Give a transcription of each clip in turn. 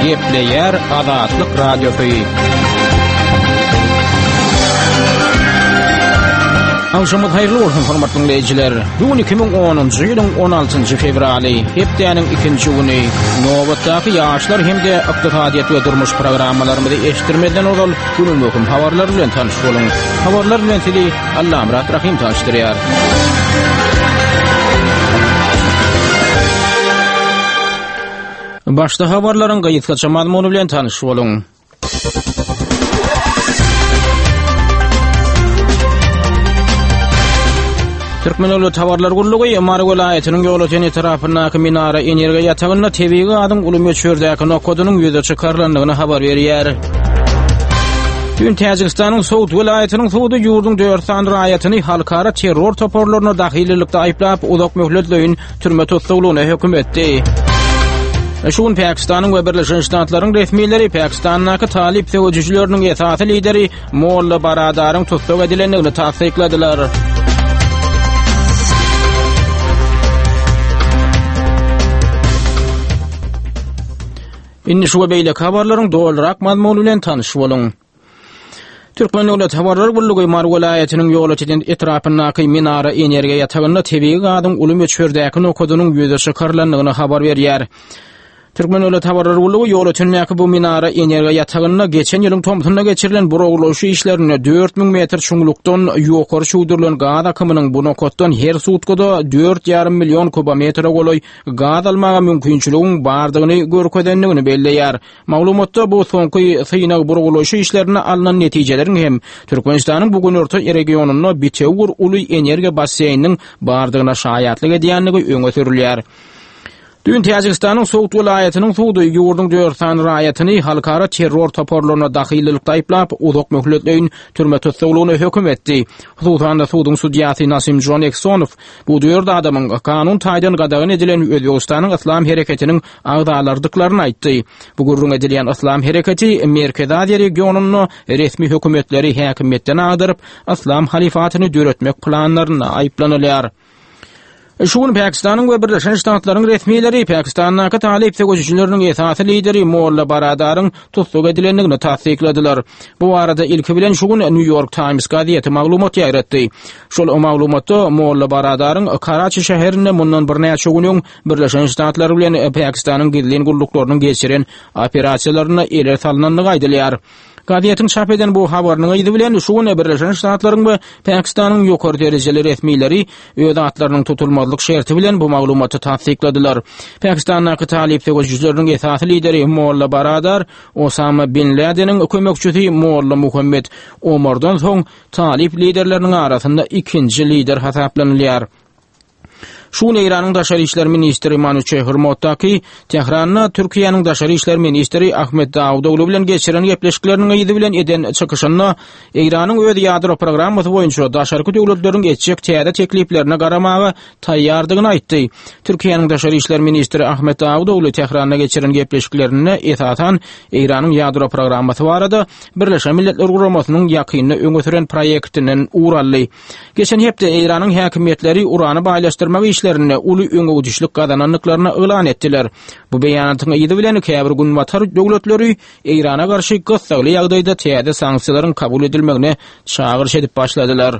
Gepleyer Azatlyk Radiosu. Akşamı hayırlı olsun hormatly dinleyijiler. Bugün 2010-njy ýylyň 16-njy fevraly, hepdeniň 2-nji güni. Nowatdaky ýaşlar hemde ykdysadyýat we durmuş programmalarymyzy eşitdirmeden ozal günün möhüm habarlar bilen tanyş bolun. Habarlar bilen sizi Allah Murat Rahim tanışdyrýar. Başda habarlaryň gaýtgaça mazmuny bilen tanyş bolun. Türkmenli tawarlar gurlugy Marg welaýatynyň ýolutany etrapyndaky minara energiýa ýatagyna tebigi adyň uly çördäki nokodunyň ýüze çykarlandygyny habar berýär. Dün Täjikistanyň Sowut welaýatynyň Sowudy ýurduň 4 san raýatyny halkara terror toporlaryna dahylylikde aýplap uzak möhletleýin türme tutulgyna hökm etdi. Şuň Pakistanyň we Birleşen Ştatlaryň resmiýetleri Pakistandaky talip sewjüçileriniň esasy lideri Molla Baradaryň tutsak edilendigini tasdikladylar. Indi şu beýle habarlaryň dolrak mazmuny bilen tanyş bolun. Türkmen döwlet habarlar gurlugy Marg welaýatynyň ýolutany etrapyndaky minara energiýa ýatagyna tebigi adyň uly çördäki nokodunyň ýüze çykarlandygyny habar berýär. Türkmen döwlet habarlar gurlugy ýolutany bu minara energiýa ýatagyna geçen ýylyň tomtuna geçirilen buragulaşy işlerine 4000 metr çuňlukdan ýokary çuwdurlan gaz akymynyň bu nokotdan her sutkada 4,5 milyon kubometr goloy gaz almaga mümkinçiligiň bardygyny görkedenligini belleýär. Maglumatda bu soňky synav buragulaşy işlerine alynan netijeleriň hem Türkmenistanyň bugun orta regionuny bitewur uly energiýa basseýniniň bardygyna şaýatlyk edýänligi öňe sürilýär. Dün Täjikistanyň Sowut welaýatynyň Sowudy ýurduň 4 san raýatyny halkara terror toporlaryna dahylylikde aýplap uzak möhletleýin türme tutulgyna hökm etdi. Sowutda Sowudyň sudyasy Nasim Joneksonov bu 4 adamyň kanun taýdan gadagyn edilen Özbegistanyň Islam hereketiniň agdalardyklaryny aýtdy. Bu gurrun edilen Islam hereketi Merkez Aziýa regionuny resmi hökümetleri häkimetden agdaryp Islam halifatyny döretmek planlaryna aýplanýar. Şuň Pakistanyň we Birleşen Ştatlaryň resmiýetleri Pakistandaky talip sewjüçileriniň esasy lideri Molla Baradaryň tutsak edilendigini tasdikladylar. Bu arada ilki bilen şuň New York Times gazetesi maglumat ýaratdy. Şol maglumatda Molla Baradaryň Karachi şäherinde mundan bir näçe günüň Birleşen Ştatlary bilen Pakistanyň gizli gulluklarynyn geçiren operasiýalaryna eler salynandygy aýdylýar. Gazetetiň çap eden bu habarynyň ýyly bilen şuň Birleşen Ştatlaryň we Pakistanyň ýokary derejeli resmiýetleri öz atlarynyň tutulmazlyk şerti bilen bu maglumaty tasdikladylar. Pakistandaky talip sewjüçileriniň esasy lideri Molla Baradar, Osama bin Laden'in kömekçisi Molla Muhammed Omardan soň talip liderleriniň arasynda ikinji lider hasaplanýar. Şuň Iranyň daşary işler ministri Manuche Hurmatdaky Tehranyna Türkiýanyň daşary işler ministri Ahmet Davudoglu bilen geçiren gepleşikleriniň ýyly bilen eden çykyşyna Iranyň öz ýadro programmasy boýunça daşarky döwletleriň etjek täze tekliplerine garamagy taýýardygyny aýtdy. Türkiýanyň daşary işler ministri Ahmet Davudoglu Tehranyna geçiren gepleşiklerine esasan Iranyň ýadro programmasy barada Birleşen Milletler Guramasynyň ýakyny öňe süren proýektinden urally. Geçen hepde Iranyň häkimetleri urany baýlaşdyrmak işlerine uly öňe uçuşlyk gazananlyklaryna elan etdiler. Bu beýanatyň ýyly bilen käbir gün matar döwletleri Irana garşy gysgaly ýagdaýda täze sanksiýalaryň kabul edilmegine çağırış edip başladylar.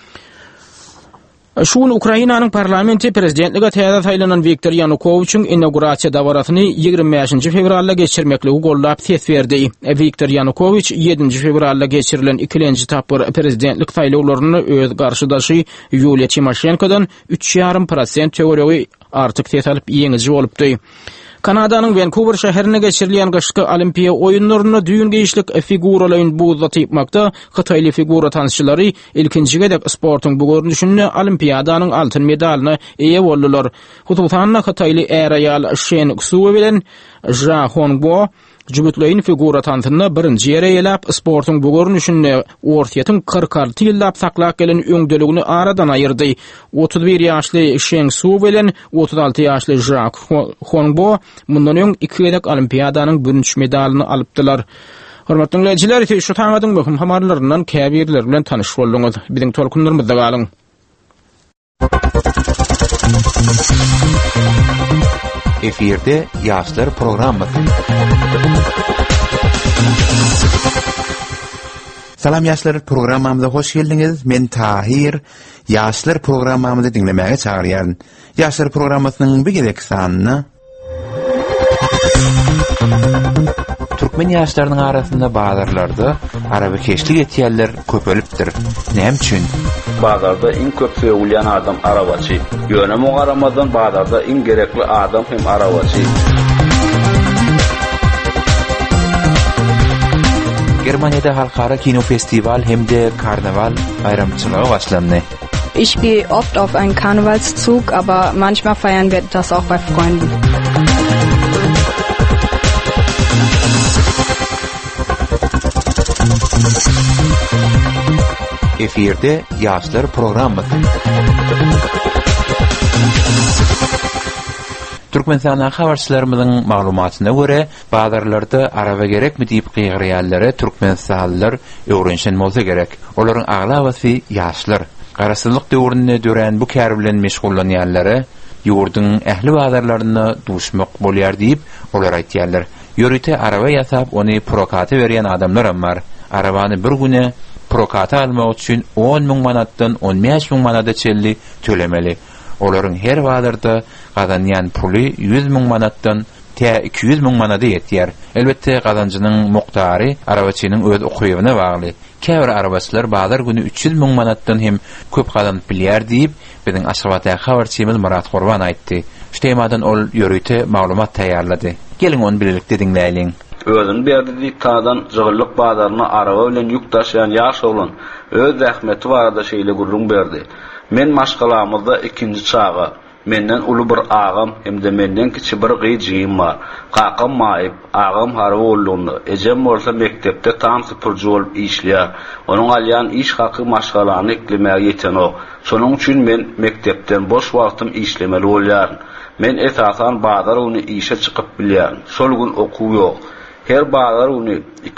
Şuň Ukrainanyň parlamenti prezidentligi täze saýlanan Viktor Yanukowyçyň inaugurasiýa dawratyny 25 fevralda geçirmekligi gollap ses berdi. Viktor Yanukowyç 7 fevralda geçirilen ikinji tapyr prezidentlik saýlawlaryny öz garşydaşy Yulia Timoshenkodan 3,5% töweregi artyk ses alyp ýeňiji bolupdy. Kanadanyň Vancouver şäherine geçirilen gyşky olimpiýa oýunlaryna düýün geýişlik figuralaryň buzda typmakda Hytaýly figura tanysçylary ilkinji gedek sportyň bu görnüşini olimpiýadanyň altyn medalyna eýe boldular. Hututanna Hytaýly äraýal Shen Xu bilen Ja Hongbo Jübütleyin figura tanıtını birinci yere yelap sportun bu görünüşünde ortiyetin 46 yıllap saklak gelen öňdeligini aradan ayırdı. 31 yaşlı Sheng Su bilen 36 yaşlı Jack Hongbo mundan öň iki gedek olimpiyadanyň birinji medalyny alypdylar. Hormatly dinleyijiler, şu taňadyň möhüm habarlaryndan käbirler bilen tanyş bolduňyz. Biziň tolkunlarymyzda galyň. Efirde Yaşlar programması. Salam Yaşlar programmamıza hoş geldiniz. Men Tahir. Yaşlar programmamızı dinlemeye çağırıyorum. Yaşlar programmasının bir gerek sanını Türkmen yaşlarının arasında bazarlarda arabekeşlik etýärler köpelipdir. Näme üçin? Bazarda in köp söýülýän adam arabaçy. Ýönemi garamadan bazarda in gerekli adam hem arabaçy. Germaniýada halkara kino festival hemde karnaval bayramçylygy başlandy. Ich gehe oft auf einen Karnevalszug, aber manchmal feiern wir das auch bei Freunden. Efirde Yaşlar programması. Türkmenistan habarçylarymyzyň maglumatyna görä, bazarlarda araba gerekmi diýip gygyrýarlary türkmenistanlylar öwrenşen bolsa gerek. Olaryň aglawaty yaşlar. Garasylyk döwründe dören bu kär bilen meşgullanýarlary ýurdyň ähli bazarlaryna duşmak bolýar diýip olar aýtýarlar. Ýörüte araba ýasap ony prokata berýän adamlar bar. Arabany bir güne prokata almak üçin 10.000 manatdan 15.000 manata çelli tölemeli. Olaryň her bazarda gazanýan puly 100.000 manatdan 200.000 manata ýetýär. Elbetde gazanjynyň muktary arabaçynyň öz okuwyna bagly. Käbir arabaçylar bazar güni 300.000 manatdan hem köp gazanyp bilýär diýip biziň Aşgabatda habarçymyz Murat Gurban aýtdy. Şu temadan ol ýörüte maglumat taýýarlady. Gelin onu birlikde dinleýin. Özün berdiği tadan jygyrlyk bazarına araba bilen yük taşıyan ýaş oglan öz zähmeti barada şeýle gurrun berdi. Men maşgalamyzda ikinji çaga, menden uly bir agam hemde menden kiçi bir gyjym bar. Kakam maýyp, agam harby bolduny. Ejem bolsa mektepde tam sypyrjy bolup işleýär. Onuň alýan iş haky maşgalany eklemäge ýeten ok. Şonuň üçin men mektepden boş wagtym işlemeli bolýar. Men esasan bazar uny işe çykyp bilýär. Şol gün okuw ýok. Her bazar uny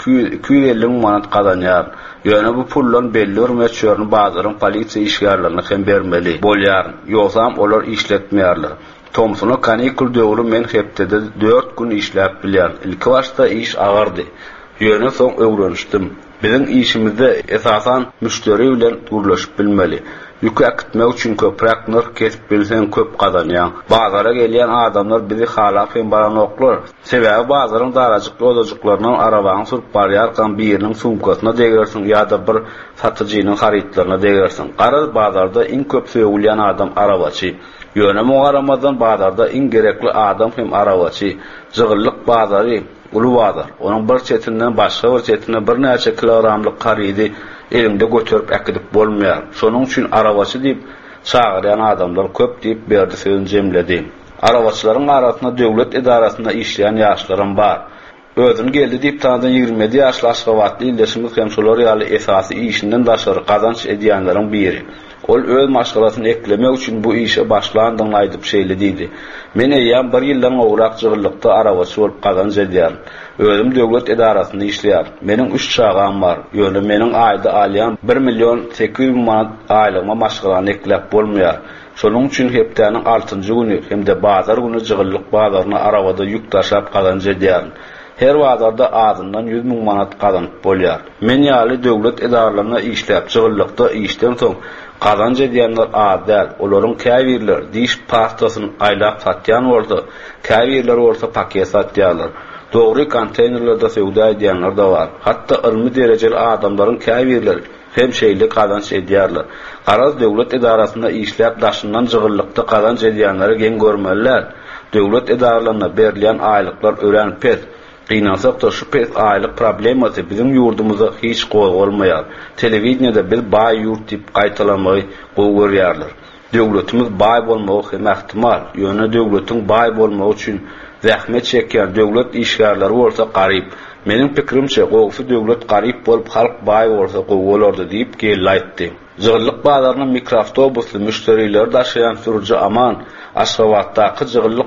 250 manat kazanýar. Ýöne bu pullan belli örmeçörni bazaryň polisiýa işgärlerine hem bermeli bolýar. Ýoksam olar işletmeýärler. Tomsuny kanikul döwrü men hepdede 4 gün işläp bilýär. Ilki başda iş agardy. Ýöne soň öwrenişdim. Biziň işimizde esasan müşteri bilen gurlaşyp bilmeli. Ýükü akitmek üçin köprek nur kesip bilsen köp kazanýar. Bazara gelýän adamlar bizi halap hem baranoklar. Sebäbi bazaryň darajykly odajyklarynyň arabagyny sürüp barýarkan biriniň sumkasyna degirsin ýa-da bir satyjynyň harytlaryna degirsin. Garaz bazarda in köp söýülýän adam arabaçy. Ýönemi garamadan bazarda in gerekli adam hem arabaçy. Jygyrlyk bazary uly bazar. Onuň bir çetinden başga bir çetine bir näçe kilogramlyk garydy elinde götürüp äkidip bolmaýar. Şonuň üçin arabaçy diýip çagyrýan adamlar köp diýip berdi sözün jemledi. Arabaçylaryň arasynda döwlet edarasynda işleýän ýaşlarym bar. Özüni geldi diýip tanıdan 27 ýaşly Aşgabatly ýerleşimi hem şolar ýaly esasy işinden daşary kazanç edýänleriň biri. Ol öz maşgalasyny eklemek üçin bu işe başlandygyny aýdyp şeýlediydi. Men ýa bir ýyldan ograk jygyrlykda arabaçy bolup kazanç edýär. Özüm döwlet edarasynda işleýär. Meniň 3 çagam bar. Ýöne meniň aýda alýan 1.800.000 manat aýlygyma maşgalany eklep bolmaýar. Şonuň üçin hepdäniň 6-njy güni hemde bazar güni jygyrlyk bazaryna arabada ýük taşap kazanç edýär. Her bazarda azyndan 100.000 manat kazanyp bolýar. Men ýaly döwlet edaralaryna işläp jygyrlykda işden soň kazanç edýänler az däl. Olaryň käbirler diş pastasyny aýlap satýan bolsa, käbirler bolsa paket satýarlar. Dogry konteynerlarda söwda edýänler de bar. Hatda ilmi derejeli adamlaryň käbirleri hem şeýle kazanç edýärler. Garaz döwlet edarasynda işläp daşyndan jygyrlykda kazanç edýänleri gen görmeliler. Döwlet edaralaryna berilýän aýlyklar ören pes. Gynansak da şu pes aýlyk problematy bizim ýurdumyzda hiç gowulmaýar. Telewizionyada biz baý ýurt diýip gaýtalamagy gowurýarlar. Döwletimiz baý bolmagy hem ähtimal. Ýöne döwletiň baý bolmagy üçin zähmet çekýän döwlet işgärleri bolsa garyp. Meniň pikirimçe gowsy döwlet garyp bolup halk baý bolsa gowulardy diýip gel aýtdy. Jygyrlyk bazarynyň mikroawtobusly müşteriler daşaýan sürücü Aman Aşgabatdaky jygyrlyk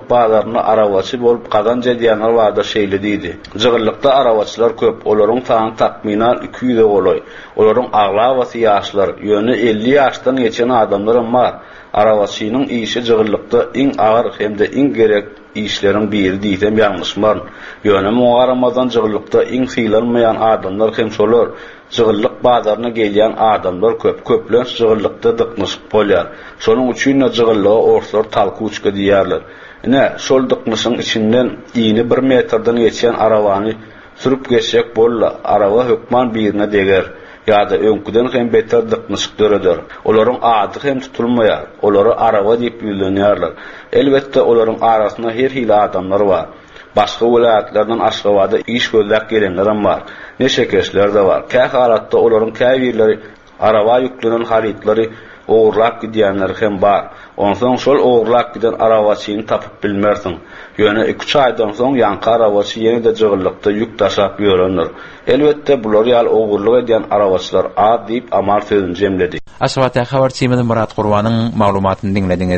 jygyllyk bazaryna arawaçy bolup kazanç edýänler barda şeýle diýdi. Jygylykda arawaçylar köp, olaryň sany takminan 200 bolay. Olaryň agla we ýaşlar, ýöne 50 ýaşdan geçen adamlar bar. Arawaçynyň işi jygylykda iň agyr hemde iň gerek işlerin biri diýsem ýalňyşmar. Ýöne mugaramazdan jygylykda iň sylanmaýan adamlar hem şolar. Jygyllyk bazaryna gelýän adamlar köp, köplen jygylykda dyknyşyk bolýar. Şonuň üçin jygyllyga orçlar talkuçka diýerler. Şol dyknyşyň içinden iňi 1 metrden geçen arawany sürüp geçjek bolla, arawa hökman birine deger. ýa-da öňküden hem beter dyknyşyk döreder. Olaryň ady hem tutulmaýar. Olary arawa diýip bilinýärler. Elbetde olaryň arasynda her hili adamlar bar. Başga welaýatlardan Aşgabatda iş gözläp gelenler hem bar. Neşekeşler de bar. Kä halatda olaryň käbirleri arawa ýüklenen haritleri oğurlap gidýänler hem bar. Onsoň şol oğurlap giden arawaçyny tapyp bilmersiň. Ýöne 2 aýdan soň ýanky arawaçy ýene-de jygylykda ýük taşap ýörenler. Elbetde bular ýaly oğurlyk edýän arawaçylar ad diýip amal sözüni jemledi. Aşgabatda habarçymyň Murat Gurbanyň maglumatyny dinlediňiz.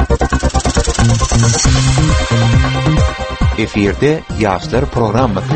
Efirde ýaşlar programmasy.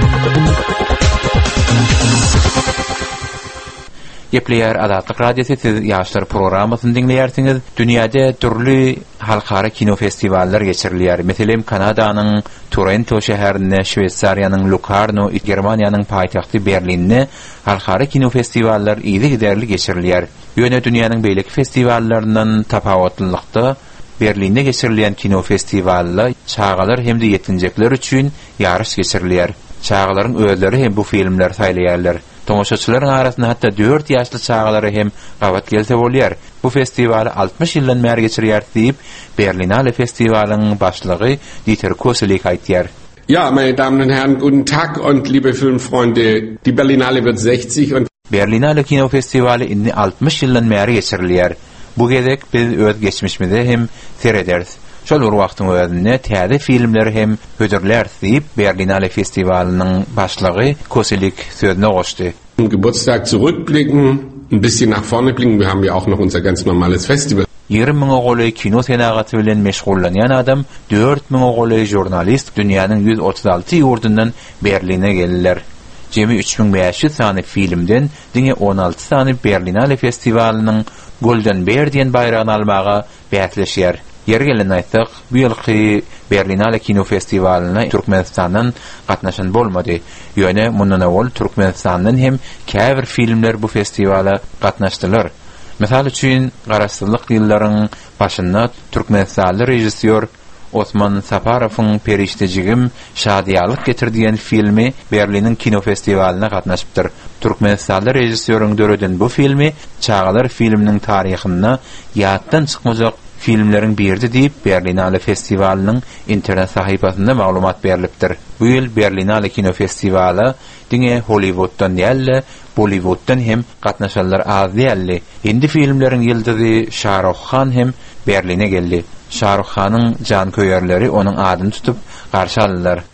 Gepleýär Adatlyk radiosu siz ýaşlar programmasyny dinleýärsiňiz. Dünýäde türlü halkara kino festivallar geçirilýär. Meselem Kanadanyň Toronto şäherinde, Şwetsariýanyň Locarno, Germaniýanyň paýtagty Berlinne halkara kino festivallar ýygy geçirilýär. Ýöne dünýäniň beýleki festivallaryndan tapawatlykda Berlinde geçirilýän kino festivallar çağalar hem de yetinjekler üçin ýarış geçirilýär. Çağalaryň özleri hem bu filmler saýlaýarlar. Tomoşaçylaryň arasynda hatda 4 ýaşly çağalary hem gabat gelse bolýar. Bu festiwali 60 ýyldan bäri geçirýär diýip Berlinale Festiwaliň başlygy Dieter Koselik aýtýar. Ja, meine Damen und Herren, guten Tag und liebe Filmfreunde. Die Berlinale wird 60 und Berlinale Kino Festivali inni 60 ýyldan bäri geçirilýär. Bu gezek biz öz geçmişimizde hem serederiz. Şol bir wagtyň özünde täze filmleri hem hödürler diýip Berlinale Festivalinyň başlygy Koselik sözüne goşdy. Geburtstag zurückblicken, ein bisschen nach vorne blicken. Wir haben ja auch noch unser ganz normales Festival. 20 goly kino senagaty bilen meşgullanýan adam, 4000 goly jurnalist dünýäniň 136 ýurdundan Berline geldiler. Jemi 3500 sany filmden diňe 16 sany Berlinale Festivalinyň Golden Bear diýen bayragyny almaga bätleşýär. Yer gelen aýtdyk, bu ýylky Berlinale Kino Festivalina Türkmenistandan gatnaşan bolmady. Ýöne mundan awal Türkmenistandan hem käbir filmler bu festivala gatnaşdylar. Mesal üçin garaşdyrlyk ýyllaryň başynda Türkmenistanly rejissor Osman Saparowyň Periştejigim şadiýalyk getirdiýen filmi Berlinin Kino Festivalina gatnaşypdyr. Türkmenistanly rejissöriň döreden bu filmi çağalar filminiň taryhyna ýatdan çykmajak filmlerin birdi diýip Berlinale Festivalinyň internet sahypasynda maglumat berilipdir. Bu ýyl Berlinale Kino Festivali diňe Hollywooddan ýaly Bollywooddan hem gatnaşanlar az ýaly. Hindi filmleriň ýyldyzy Shahrukh Khan hem Berline geldi. Shahrukh Khanyň jan köýerleri onuň adyny tutup garşy aldylar. I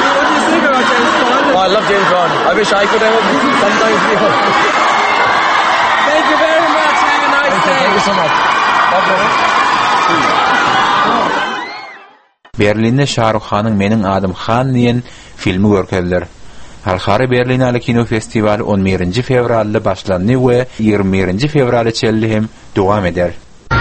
love James Bond. I wish I could have sometimes be home. Thank you very much. Have a nice day. Thank you so much. Berlinde Shahrukh Khanyň Meniň adym Khan diýen filmi görkezdiler. Halkara Berlinale Kino Festivali 11 fevralda başlandy we 21 fevralda çelli hem dowam eder.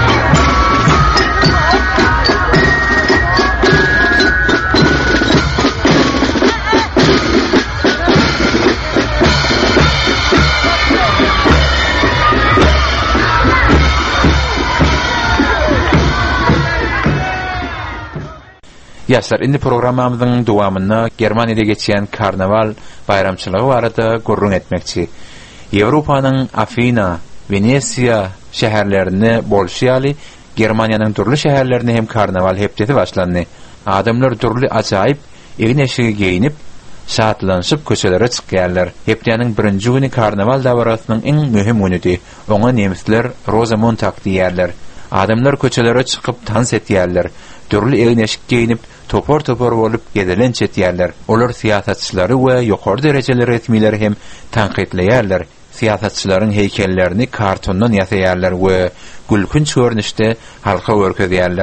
Ýaşlar, indi programmamyzyň dowamyna Germaniýada geçýän karnaval bayramçylygy barada gurrun etmekçi. Ýewropanyň Afina, Venesiýa şäherlerini bolşýaly Germaniýanyň turly şäherlerinde hem karnaval hepdeti başlandy. Adamlar turly ajaýyp egneşigi giyinip şatlanyşyp köçelere çykýarlar. Hepdeniň birinji güni karnaval dawrasynyň iň möhüm günüdi. Oňa nemisler Rosenmontag diýerler. Adamlar köçelere çykyp dans etýärler. Türlü egneşik giyinip topor bolup gedelen çetýärler. Olar siýasatçylary we ýokary derejeli resmileri hem tanqidleýärler. Siýasatçylaryň heykellerini kartondan ýasaýarlar we gülkünç görnüşde halka görkezýärler.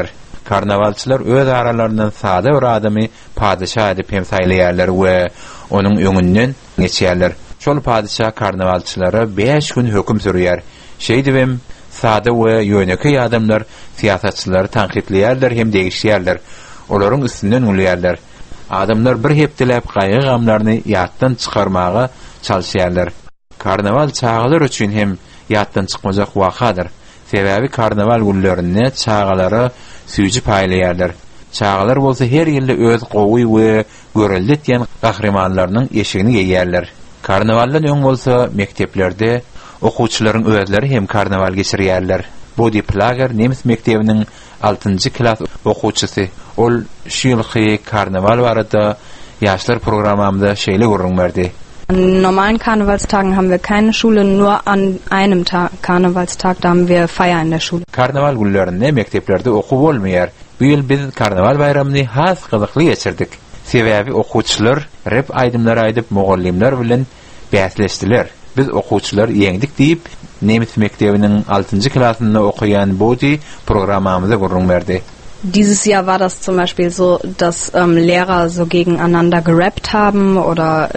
Karnavalçylar öz aralaryndan sada bir adamy padişah edip hem saýlaýarlar we onuň öňünden geçýärler. Şol padişah karnavalçylara 5 gün höküm sürýär. Şeýdibem sada we ýöneki adamlar siýasatçylary tanqidleýärler hem degişýärler. Olaryň üstünden ulýarlar. Adamlar bir hepdelep gaýgy gamlaryny ýatdan çykarmaga çalyşýarlar. Karnaval çağalar üçin hem ýatdan çykmajak wakadyr. Sebäbi karnaval günlerinde çağalara süýji paýlaýarlar. Çağalar bolsa her ýylda öz gowy we göreldi diýen gahrymanlarynyň eşigini geýýärler. Karnavaldan öň bolsa mekteplerde okuwçylaryň özleri hem karnaval geçirýärler. Body Plager Nemis mektebiniň 6-njy klas okuwçysy. Ol şu ýylky karnaval barada ýaşlar programamda şeýle görüň berdi. An normalen Karnevalstagen haben wir keine Schule, nur an einem Karnevalstag, da haben wir Feier in der Schule. Karnaval günlerinde mekteplerde okuw bolmaýar. Bu ýyl biz karnaval bayramyny has gyzykly geçirdik. Sebäbi okuwçylar rep aýdymlar aýdyp mugallimler bilen bäsleşdiler. Biz okuwçylar ýeňdik diýip Nemis mektebiniň 6-njy klasynda okuyan Body programamyza görüň berdi. Dieses Jahr war das zum Beispiel so, dass Lehrer so gegeneinander gerappt haben oder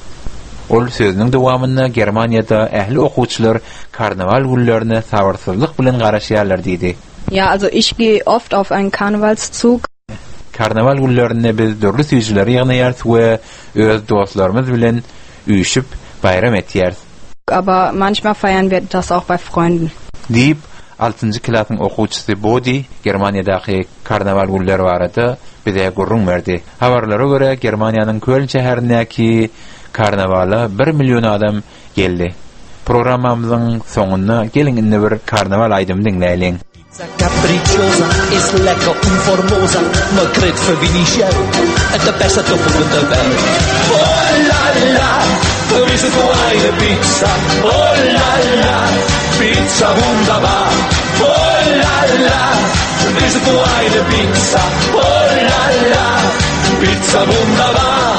Ol sözüniň dowamynda Germaniýada ähli okuwçylar karnaval günlerine sabarsızlyk bilen garaşýarlar diýdi. Ja, also ich gehe oft auf einen Karnevalszug. Karnaval günlerinde biz dörlü süýjüleri ýygnaýarys we öz dostlarymyz bilen üýşüp bayram etýäris. Aber manchmal feiern wir das auch bei Freunden. Diýip 6-njy klasyň okuwçysy Body Germaniýadaky karnaval günleri barada bize görüň berdi. Habarlara görä Germaniýanyň Köln şäherindäki karnavala 1 milyon adam geldi. Programamyzyň soňunda gelin indi bir karnaval aýdym dinleýin. Capricciosa, es lecker und formosa, man kriegt für wenig Geld, der beste Doppel in der Welt. Oh la la, wir sind so eine Pizza, oh la la, Pizza wunderbar. Oh la la, wir sind so eine Pizza, oh la la, Pizza wunderbar.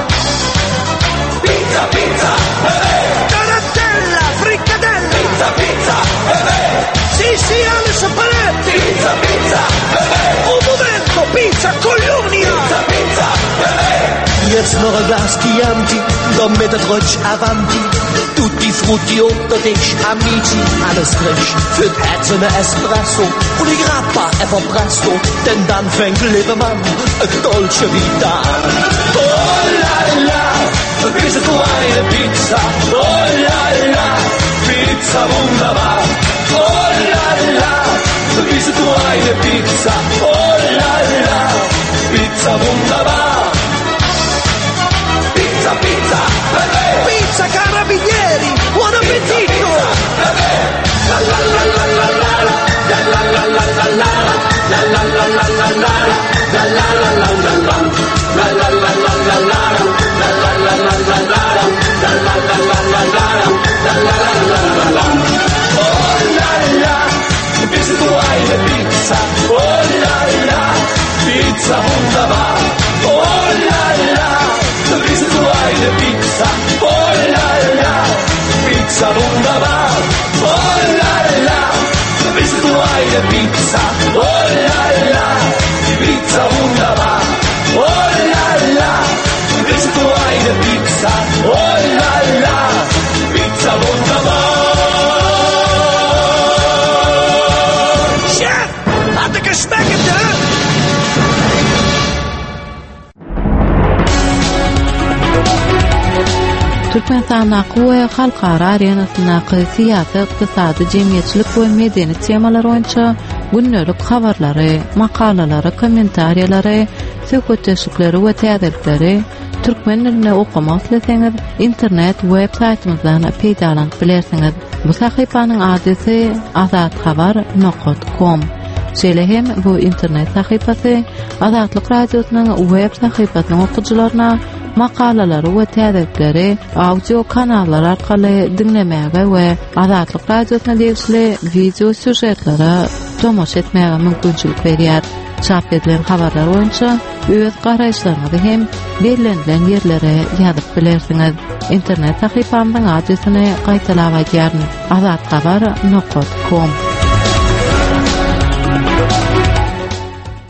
Pizza, Pizza, hey! Donatella, fricadella, Pizza, Pizza, hey! Sì, alles paletti! Pizza, pizza, un momento, pizza con l'unia! Pizza, pizza, jetzt noch ein Glas Chianti, damit der Trotsch avanti. Tutti frutti unter dich, amici, alles frisch. Für Herz und Espresso und die Grappa e Presto, denn dann fängt Lebemann ein Dolce Vita an. Oh la la, bist du eine Pizza? Oh la la, Pizza wunderbar. Oh la la, bist du eine Pizza? Oh la la, Pizza wunderbar. Pizza, Pizza, Pizza Carabinieri, buon appetito! La la la la la la la, la la la la la la, la la la la la la, la la la la la la, la la la la la la, la la la la la la, la la la la la la, la la la la la. Oh la la, bist du eine Pizza? Oh la la, Pizza wunderbar. Oh la la, bist du eine Pizza? Oh la la, Pizza wunderbar. Oh la la, bist du eine Pizza? Oh la la, Pizza wunderbar. Oh la la, bist du eine Pizza? Oh la la, Pizza wunderbar. Chef, hat er geschmeckt, ne? Türkmenistan'daki we halkara arenasyndaki siýasy, ykdysady, jemgyýetçilik we medeni temalar boýunça günnelik habarlary, makalalary, kommentariýalary, söhbetleşikleri we täzelikleri türkmen dilinde okumak ileseňiz internet web saytymyzdan peýdalanyp bilersiňiz. Bu sahypanyň adresi azathabar.com. Şeýle hem bu internet sahypasy Azatlyk radiosynyň web sahypasynyň okuwçylaryna makalalary we täzelikleri audio kanallar arkaly dinlemäge we Azatlyk radiosyna degişli video süjetlere tomoş etmäge mümkinçilik berýär. Çap edilen habarlar boýunça öz garaýşlaryňyzy hem belirlenilen ýerlere ýazyp bilersiňiz. İnternet sahypamyň adresyny gaýtalap aýdýaryn: azathabar.com.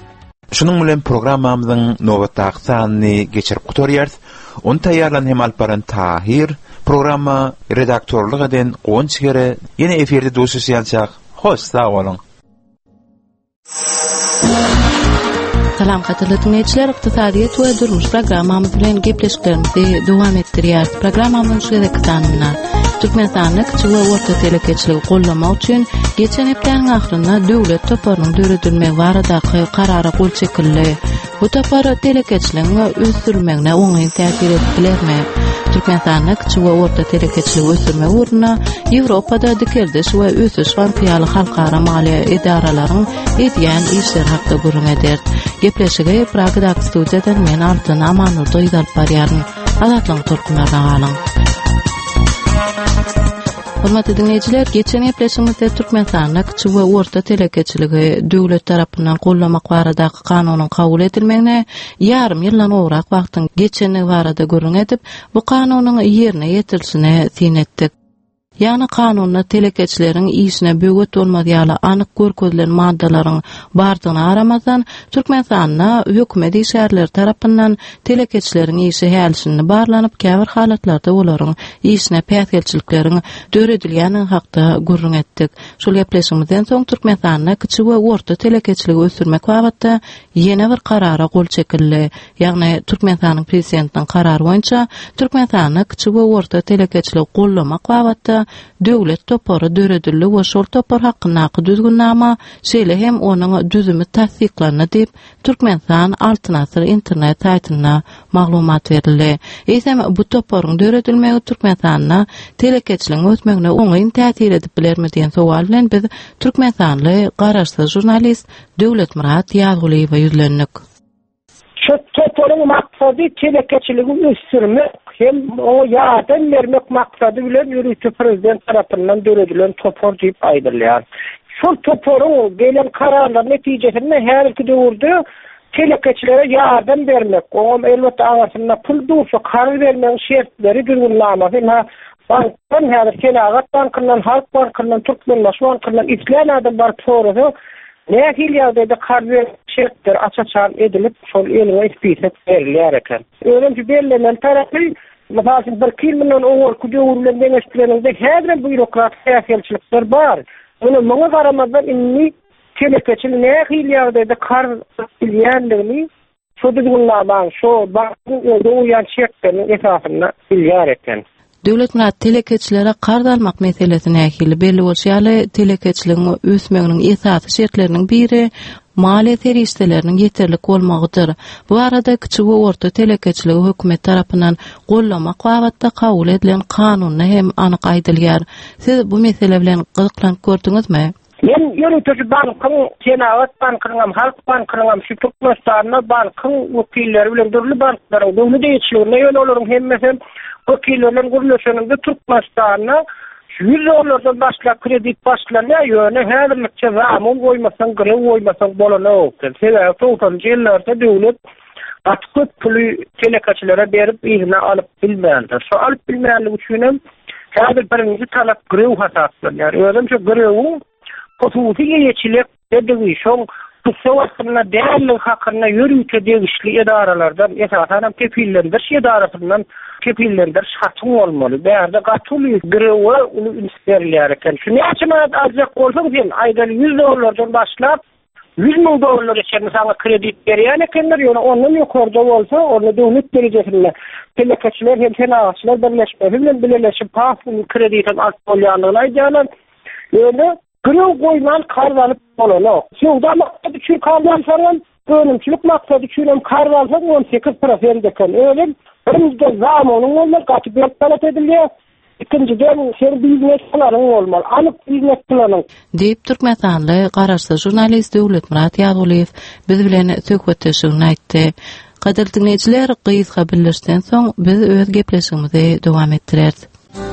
Şunun bilen programmamyzyň nowatdaky sanyny geçirip gutorýarys. Onu taýýarlan hem alparan Tahir programma redaktorlyk eden Gonçgere ýene eferde duşuşýançak. Hoş sağ bolun. Salam qatarly dinleyijiler, iqtisadiýet we durmuş programmamyz bilen gepleşiklerimizi dowam etdirýär. Programmamyň şeýle tanymyna Türkmenistanyň kiçik we orta telekeçiligi gollamak üçin geçen hepdeniň ahyrynda döwlet toparynyň döredilmegi baradaky karara gol çekildi. Bu topar telekeçiligiň ösdürmegine oňy täsir etdilermi? Türkmenistanyň kiçik we orta telekeçiligi ösdürme uruna Ýewropada dikeldiş we ösüş bankiýaly halkara maliýe idaralaryň edýän işler hakda gurrun eder. Gepleşige Pragadaky studiýadan men Altyn Amanur doýdalyp barýaryn. Azatlyň turkunlardan galyň. Hormatly dinleyijiler, geçen gepleşigimizde Türkmenistanyň kiçik we orta telekeçiligi döwlet tarapyndan gollamak baradaky kanunyň kabul edilmegine ýarym ýyldan owrak wagtyň geçeni barada gurrun edip, bu kanunyň ýerine ýetirilişine tin etdik. Ýani kanunda telekeçileriň işine böwet bolmadyýaly anyk görkezlen maddalaryň bardygyny aramazdan Türkmenistanyna hökümet işgärleri tarapyndan telekeçileriň işi hälisini barlanyp käbir halatlarda olaryň işine päsgelçilikleriň döredilýäni hakda gurrun etdik. Şol gepleşigimizden soň Türkmenistanyna kiçik we orta telekeçiligi ösdürmek wagtynda ýene bir karara gol çekildi. Ýagny Türkmenistanyň prezidentiniň karary boýunça Türkmenistanyň kiçik we orta telekeçiligi gollamak wagtynda döwlet topary döredildi we şol topar hakyndaky düzgünnama şeýle hem onuň düzümi tasdiklandy diýip Türkmenistan Altyn Asr internet saýtyna maglumat berildi. Eýsem bu toparyň döredilmegi Türkmenistanyna telekeçiligiň ötmegine oňy täsir edip bilermi diýen sowal bilen biz Türkmenistanly garaşsyz jurnalist Döwlet Murat Ýaguliýewe ýüzlendik. Şu toparyň maksady telekeçiligi ösdürmek hem o ýardam bermek maksady bilen ýürüýçi prezident tarapyndan döredilen topar diýip aýdylýar. Şol toparyň gelen kararlar netijesinde her iki döwürde telekeçilere ýardam bermek, oňam elbetde aňarsynda pul duşy karar bermek şertleri düzgünlämek. Bankdan her Kelagat bankynyň, Halk bankynyň, Türkmenbaş bankynyň islenýän bar porusy nähil ýagdaýda karar şertler açaçan edilip şol eline ispiset berilýär eken. Öňünçe belirlenen tarapy mesela bir kilmenden oňor kuýurlan deňeşdirilende häzir bürokrat täsirçilikler bar. Onu maňa garamazdan inni telekeçil nähil ýagdaýda karar edilýändigini şo düzgünlämäň, şo bankyň öýdüýän şertlerini esasynda bilýär eken. Döwlet Murat telekeçilere kard almak meselesine ähli belli bolýaly telekeçiligiň ösmeginiň esasy şertleriniň biri maliýe terişdeleriniň ýeterlik bolmagydyr. Bu arada kiçik we orta telekeçiligi hökümet tarapyndan gollamak wagtda kabul edilen kanuny hem anyk aýdylýar. Siz bu mesele bilen gyzyklanıp gördüňizmi? Men ýürüýçi bankyň, Kelagat bankynyň, Halk bankynyň, şu Türkmenistanyň bankyň wekilleri bilen dörli banklaryň döwlet ýetişligine ýöne olaryň hemmesi wekilleriniň gurulşanyňda Türkmenistanyň 100 dollardan başla kredit başlanýar ýöne häzirlikçe zamon goýmasaň, grew goýmasaň bolanok. Sebäbi toňdan ýyllarda döwlet atkyp puly telekeçilere berip ýygyna alyp bilmändir. Şu alyp bilmänligi üçin hem häzir birinji talap grew hasaplanýar. Özümçe grew hususy ýetişlik dediği şoň Tutsawatna däli hakyrna ýürüýke degişli edaralardan esasan kepillendiriş edarasyndan kepillendiriş hakyň bolmaly. Bäde gatyly grewe uly inspeksiýa eken. Şunu açmadan azak bolsa diýen aýda 100 dollardan başlap 100 000 dollar geçen sana kredit berýän ekenler, ýöne ondan ýokarda bolsa, onu döwlet derejesinde telekeçiler hem tenaşlar birleşmeli bilen birleşip paful kreditin alt bolýanlygyny aýdýarlar. Ýöne grew goýman kar alyp bolanok. Şunda maksady üçin kardan saran, önümçilik maksady üçin hem kar alsak 18% eken. Öyle birinci zamanyň bolmaly, gaty bir talap edilýär. İkinciden her biznes planlaryň bolmaly. Anyk biznes planyň. Diýip Türkmenistanyň garaşsyz jurnalist Döwlet Murat Ýaguliýew biz bilen söhbetleşigini aýtdy. Gaderly dinleyijiler, gyzga birleşden soň biz öz gepleşigimizi dowam etdireriz.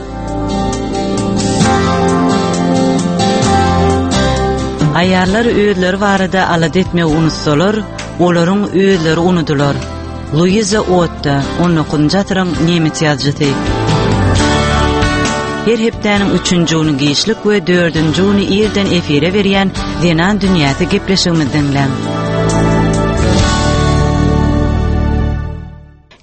Ayarlar öýleri barada alad etmek unutsalar, olaryň öýleri unudular. Louise Otta, 19-njy asyryň nemet ýazgysy. Her hepdeniň 3-nji gişlik we 4-nji ýerden efire berýän Denan dünýäsi gepleşigimizden bilen.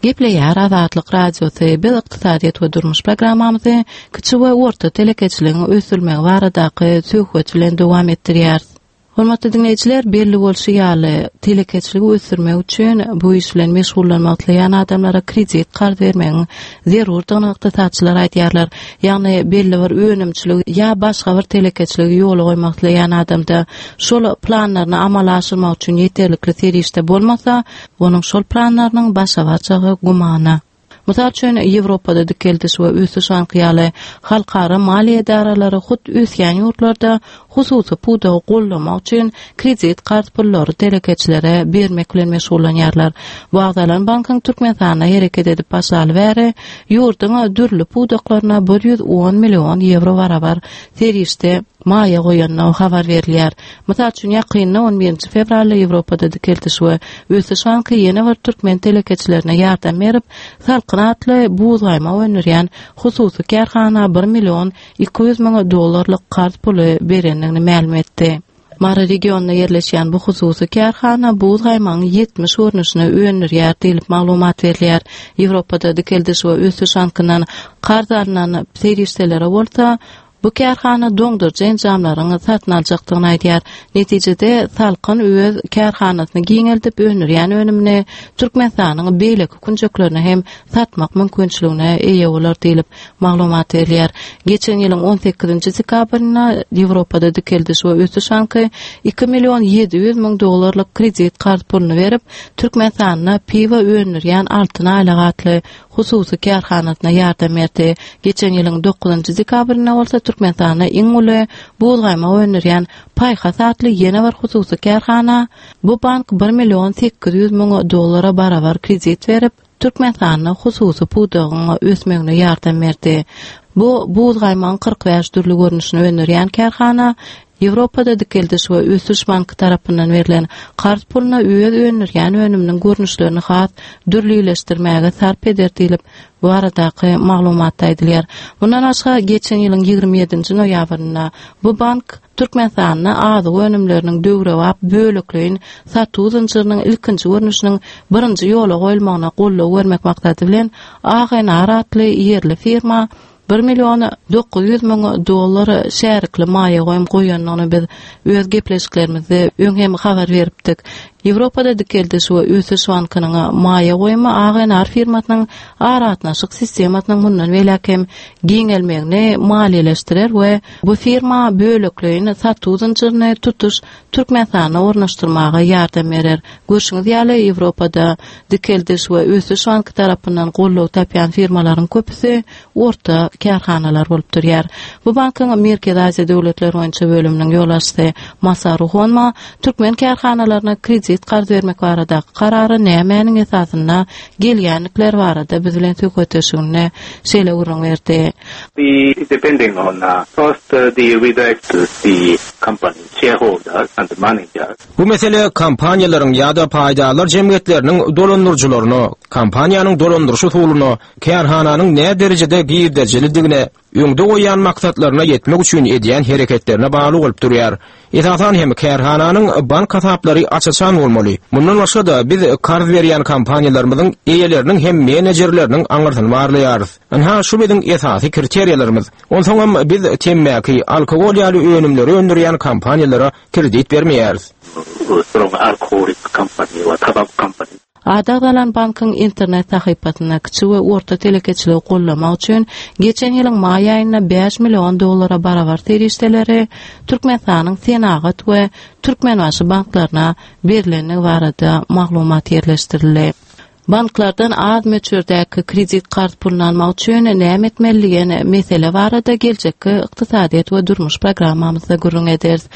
Gepleýär Azatlyk radiosy biz ykdysadyýat we durmuş programmamyzy kiçi we orta telekeçiligiň ösülmegi baradaky söhbet bilen dowam etdirýär. Hormatly dinleýijiler, belli bolşy ýaly telekeçiligi ösürmek üçin bu iş bilen meşgullanmak dileýän adamlara kredit gard bermegiň zerurdygyny ykdysaçylar aýdýarlar. Ýagny belli bir önümçilik ýa başga bir telekeçiligi ýoly goýmak dileýän adamda şol planlaryny amala aşyrmak üçin ýeterlikli serişde bolmasa, onuň şol planlarynyň başa barjagy gumana. Mysal üçin Ýewropada dikeldiş we ösüş anqyaly halkara maliýe idaralary hut ösýän ýurtlarda hususy puda gollamak üçin kredit kart pullary telekeçilere bermek bilen meşgullanýarlar. Bagdalan bankyň Türkmenistana hereket edip başaly bäri ýurtyň dürli pudaklaryna 110 million euro barabar serişde maýa goýanyna habar berilýär. Mysal üçin ýakynda 11 fevralda Ýewropada dikeldiş we ösüş anqy ýene bir türkmen telekeçilerine ýardam berip salqynatly buğdaýma öňürýän hususy karhana 1 million 200 000 dollarlyk kart puly berenligini ma'lum etdi. Mara regionda yerleşýän bu hususy karhana buğdaýmaň 70 örnüşini öňürýär diýip maglumat berilýär. Ýewropada dikeldiş we ösüş ankynyň kardarlanan serişdelere bolsa, bu karhana doňdurjy jamlaryny satyn aljakdygyny aýdýar. Netijede salkyn öz karhanasyny giňeldip öňürýän önümini Türkmenistanyň beýleki kunjuklerini hem satmak mümkinçiligine eýe bolar diýip maglumat berýär. Geçen ýylyň 18-nji dekabryna Ýewropada dikeldiş we ösüş anky 2 million 700 000 dollarlyk kredit kart pulunu berip Türkmenistanyna piwa öňürýän altyn aýlagatly hususy karhanasyna ýardam berdi. Geçen ýylyň 9-njy dekabryna bolsa Türkmenistana iň uly buğdaýma öňürýän paýha satly ýene bir hususy karhana bu bank 1 million 800 000 dollara barabar kredit berip Türkmenistana hususy pudagyň ösmegine ýardam berdi. Bu buğdaýmaň 45 türlü görnüşini öňürýän karhana Ýewropada dikeldiş we ösüş banky tarapyndan berilen kart puluna öz öňürýän önüminiň görnüşlerini has dürlileşdirmäge sarp eder diýip bu aradaky maglumat aýdylýar. Bundan başga geçen ýylyň 27-nji noýabrynda bu bank Türkmenistanyň azy önümleriniň döwrewap böleklerini satuw zinjiriniň ilkinji görnüşiniň birinji ýola goýulmagyna gollaw bermek maksady bilen Agnar atly ýerli firma 1 million 900 000 dollar şärikli maýa goýanyny biz öz gepleşiklerimizi öňhem habar beripdik. Ýewropada dikeldiş we ösüş bankynyň maýa goýma Agnar firmasynyň aratnaşyk sistemasynyň mundan welem giňelmegini maliýeleşdirer we bu firma böleklerini satuw zinjirini tutuş Türkmenistana ornaşdyrmaga ýardam berer. Görşüňiz ýaly Ýewropada dikeldiş we ösüş banky tarapyndan gollaw tapýan firmalaryň köpüsi orta karhanalar bolup durýar. Bu bankyň Merkez Aziýa döwletleri boýunça bölüminiň ýolbaşçysy Masar Ruhonma türkmen karhanalaryna kredit kart bermek barada karary nämenin esasynda gelýänlikler barada biz bilen söhbetleşigine şeýle urun berdi. Depending on first the redirect to the company shareholders and the managers. Bu mesele kampaniýalaryň ýa-da paýdalar jemgyýetleriniň dolandyrjylaryny, kampaniýanyň dolandyrşy usulyny, karhananyň näme derejede giýdirjiligine, öňde goýan maksatlaryna ýetmek üçin edýän hereketlerine bagly bolup durýar. Esasan hem karhananyň bank hasaplary açaçan bolmaly. Mundan başga da biz kart berýän kampaniýalarymyzyň eýeleriniň hem menejerleriniň aňyrtyny barlaýarys. Ana şu biziň esasy kriteriýalarymyz. Onsoň biz temmäki, alkogol ýaly önümleri öndürýän kampaniýalara kredit bermeýäris. From alcoholic company or tobacco company. Adagdalan bankyň internet sahypasyna kiçi we orta telekeçiligi gollamak üçin geçen ýylyň maý aýyna 5 million dollara barabar serişdeleri Türkmenistanyň Senagat we Türkmenbaşy banklaryna berilenigi barada maglumat ýerleşdirildi. Banklardan az meçhurdäki kredit kart pulunu almak üçin näme etmeliligine mesele barada geljekki ykdysadyýat we durmuş programmamyzda gurrun ederiz.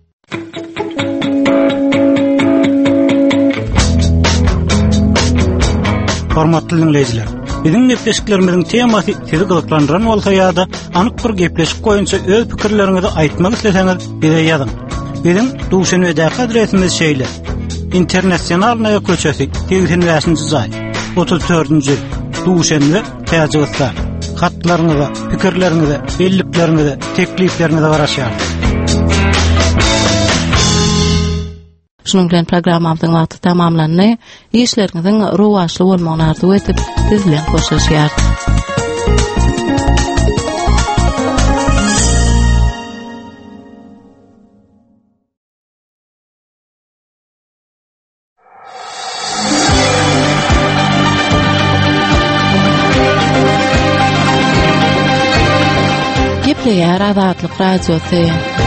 Hormatly dinleyijiler, biziň gepleşiklerimiziň temasy sizi gyzyklandyran bolsa ýa-da anyk bir gepleşik goýunça öz pikirleriňizi aýtmak isleseňiz bize ýazyň. Biziň Duşanbedäki adresimiz şeýle: Internasionalnaya köçesi 8-nji zaý 34-nji Duşanbe täzegitde. Hatlaryňyza, pikirleriňize, belliklerinize, tekliflerinize garaşýar. Şunun bilen programmamyzyň wagty tamamlandy. İşleriňiziň rowaşly bolmagyny arzu etip siz bilen hoşlaşýar. Gepleýär Azatlyk radiosy.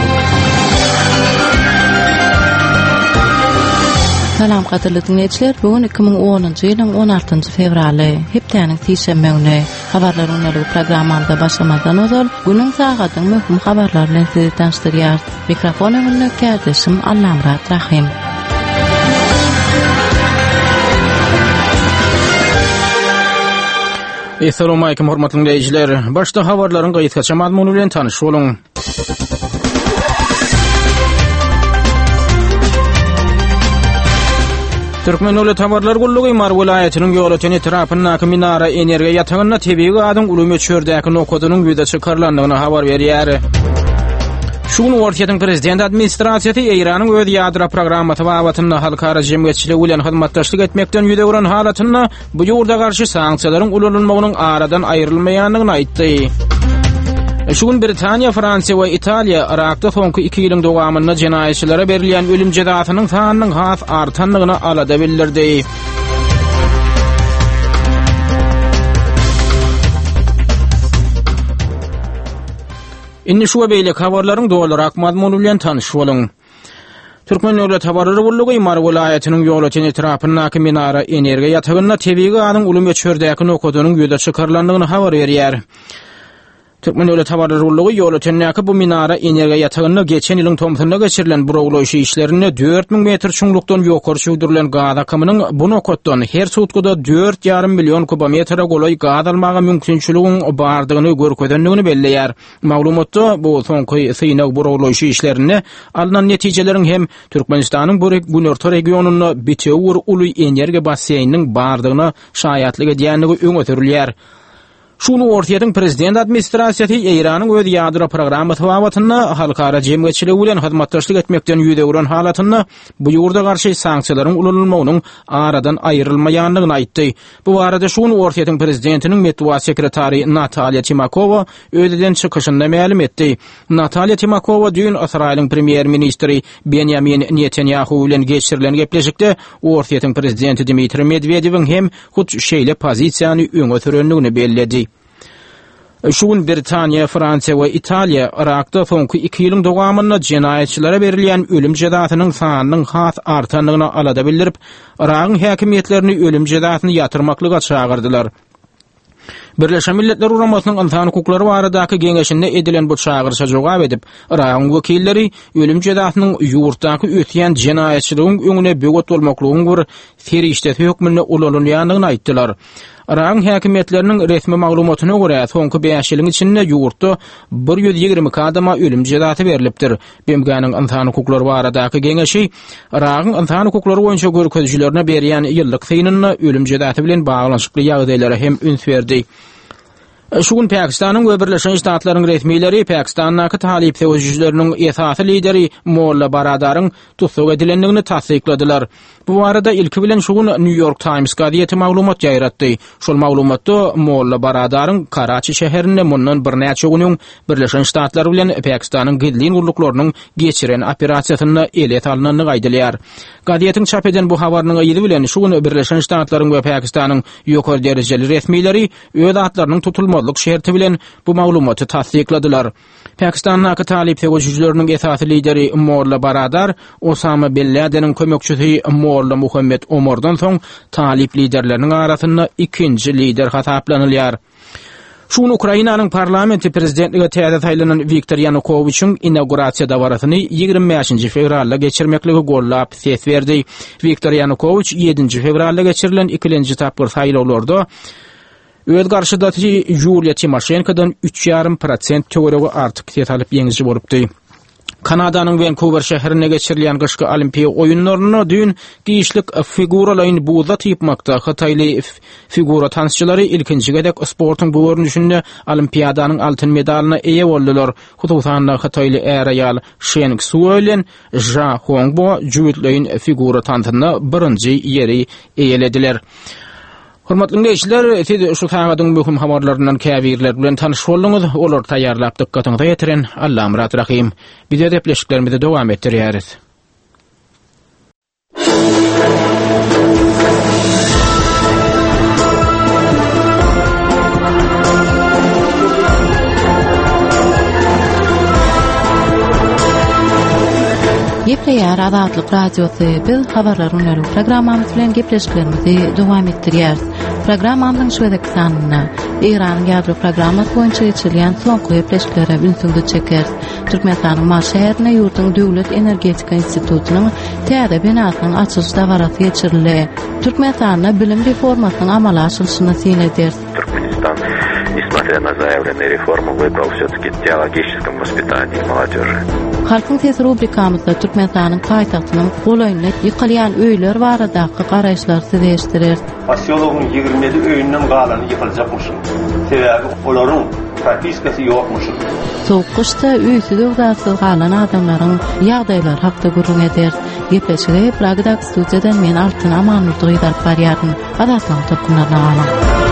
Salam gaderly dinleýijiler, bugün 2010-njy ýylyň 16-njy fevraly, hepdeniň tişemme güni. Habarlar öňleri programmamda başlamadan ozal, günüň sagatyň möhüm habarlary bilen sizi tanıştyrýar. Mikrofon öňünde kärdişim Allamrat Rahim. Assalamu alaykum hormatly dinleýijiler. Başda habarlaryň gaýtgaça mazmuny bilen tanyş boluň. Türkmen Döwlet Habarlar Gullugy Mar welaýatynyň ýoly etrapyndaky minara energiýa ýatagyna tebii gadyň uly çördäki nokodunyň ýüze çykarlandygyny habar berýär. Şunu Ortiýatyň prezident administrasiýasy Eýranyň öz ýadra programaty babatynda halkara jemgyýetçiligi bilen hyzmatdaşlyk etmekden ýüde guran halatyna bu ýurda garşy sanksiýalaryň ulanylmagynyň aradan aýrylmaýanlygyny aýtdy. Şugun Britaniya, Fransiya we Italiya Irakda soňky 2 ýylyň dowamynda jenaýetçilere berilýän ölüm jazasynyň sanynyň has artanlygyny alada bildirdi. Inni şu beýlek habarlaryň dolarak mazmuny bilen tanyş boluň. Türkmen Döwlet Habarlary Gullugy Mar welaýatynyň ýoly etrapyndaky minara energiýa ýatagyna tebii gadyň uly çördäki nokodunyň ýüze çykarlandygyny habar berýär. Türkmen Döwlet Habarlary Gullugy ýoly tenäki bu minara energiýa ýatagyna geçen ýylyň tomtunda geçirilen buragulaýşy işlerini 4000 metr çuňlukdan ýokary çögdürilen gaz akymynyň bu nokotdan her sutkuda 4,5 million kubometra golaý gaz almagy mümkinçiligiň bardygyny görkezdenligini belleýär. Maglumatda bu soňky synak buragulaýşy işlerini alynan netijeleriň hem Türkmenistanyň bu günorta regionuny Bitewur uly energiýa basseýniniň bardygyny şaýatlyk edýänligi öňe sürilýär. Şunu Ortiýatyň prezident administrasiýasy Eýranyň öz ýadra programaty babatynda halkara jemgyýetçiligi bilen hyzmatdaşlyk etmekden ýüde guran halatyna bu ýurda garşy sanksiýalaryň ulanylmagynyň aradan aýrylmaýanlygyny aýtdy. Bu barada Şunu Ortiýatyň prezidentiniň medeniýet sekretary Natalya Timakova öýden çykyşynda ma'lum etdi. Natalya Timakova dün Israýlyň premier ministri Benjamin Netanyahu bilen geçirilen gepleşikde Ortiýatyň prezidenti Dmitri Medvedewiň hem hut şeýle pozisiýany öňe sürenligini bellädi. Şugun Britaniya, Fransiya we Italiya Irakda soňky 2 ýylyň dowamynda jenaýetçilere berilýän ölüm jazasynyň sanynyň has artanlygyny alada bildirip, Irakyň häkimiýetlerini ölüm jazasyny ýatyrmaklyga çagyrdylar. Birleşen Milletler Uramasının insan hukukları baradaky geňeşinde edilen bu çağırışa jogap edip, Irakyň wekilleri ölüm jazasynyň ýurtdaky ötýän jenaýetçiligiň öňüne böwet bolmaklygyň bir ferişte hökmüne ulanylýanlygyny aýtdylar. Irakyň häkimiýetleriniň resmi maglumatyna görä, soňky 5 ýylyň içinde ýurtda 120 adama ölüm jazasy berilipdir. Bemganyň insan hukukları baradaky geňeşi Irakyň insan hukukları boýunça görkezjilerine berýän ýyllyk synyny ölüm jazasy bilen baglanşykly ýagdaýlara hem üns berdi. Şugun Pakistanyň we Birleşen Ştatlaryň resmiýetleri Pakistandaky talip sewjüjleriniň esasy lideri Molla Baradaryň tutsak edilenligini tasdikladylar. Bu barada ilki bilen şugun New York Times gaziýeti maglumat ýaýratdy. Şol maglumatda Molla Baradaryň Karachi şäherinde mundan bir näçe günüň Birleşen Ştatlar bilen Pakistanyň gidlin gurluklarynyň geçiren operasiýasyna elet alynanlygy aýdylýar. Gaziýetiň çap eden bu habarynyň ýyly bilen şugun Birleşen Ştatlaryň we Pakistanyň ýokary derejeli resmiýetleri öz atlarynyň tutulmalyk şerti bilen bu maglumaty tasdikladylar. Pakistanyň talip sewjüjleriniň esasy lideri Molla Baradar Osama bin Laden'in kömekçisi Molla Muhammed Omardan soň talip liderleriniň arasynda ikinji lider hasaplanylýar. Şunu Ukrainanyň parlamenti prezidentlige täze saýlanan Viktor Yanukovyçyň inaugurasiýa dawratyny 25 fevralda geçirmekligi gollap ses berdi. Viktor Yanukovyç 7 fevralda geçirilen ikinji tapyr saýlawlarda öz garşydaky Yulia Timoshenkodan 3,5% töweregi artyk ses alyp ýeňişi bolupdy. Kanadanyň Vancouver şäherine geçirilen gyşky olimpiya oýunlaryna dün giýişlik figuralaryň buza typmakda Hataýly figura tansçylary ilkinji gedek sportyň bu görnüşinde olimpiyadanyň altyn medalyna eýe boldylar. Hutusan Hataýly ýaly Sheng Su bilen Ja Hongbo jüýtleýin figura tantyna birinji ýeri eýelediler. Hormatly dinleýijiler, siz şu taýgadyň möhüm habarlarynyň käbirler bilen tanyş bolduňyz. Olar taýýarlap dikkatyňyzy ýetiren Allahym rahim. Biz de depleşiklerimizi dowam etdirýäris. Gepleýär Azatlyk radiosy biz habarlaryny programmamyz bilen gepleşiklerimizi dowam etdirýäris. Programmamyzyň şuwedek sanyna Iran ýadro programmasy boýunça geçirilen soňky gepleşiklere ünsüňde çeker. Türkmenistanyň Maş şäherine ýurtyň Döwlet Energetika Institutynyň täze binasynyň açyş dawarasy geçirildi. Türkmenistanyň bilim reformasynyň amala aşyryşyna syňledi. Туркменистан, несмотря на заявленные реформы, выбрал все-таки в теологическом воспитании молодежи. Halkyň sesi rubrikamyzda Türkmenistanyň paýtagtynyň golaýyny ýykylýan öýler baradaky garaýşlar size eşdirer. Asyologyň 27 öýünden galany ýykyljakmyş. Sebäbi olaryň propiskasy ýokmuş. Soğuk kışda öýsüz ugdasyz galan adamlaryň ýagdaýlary hakda gurrun eder. Gepleşige Pragada studiýadan men Altyn Amanurdy gydaryp barýardym. Adaslyň topkunlaryna galan.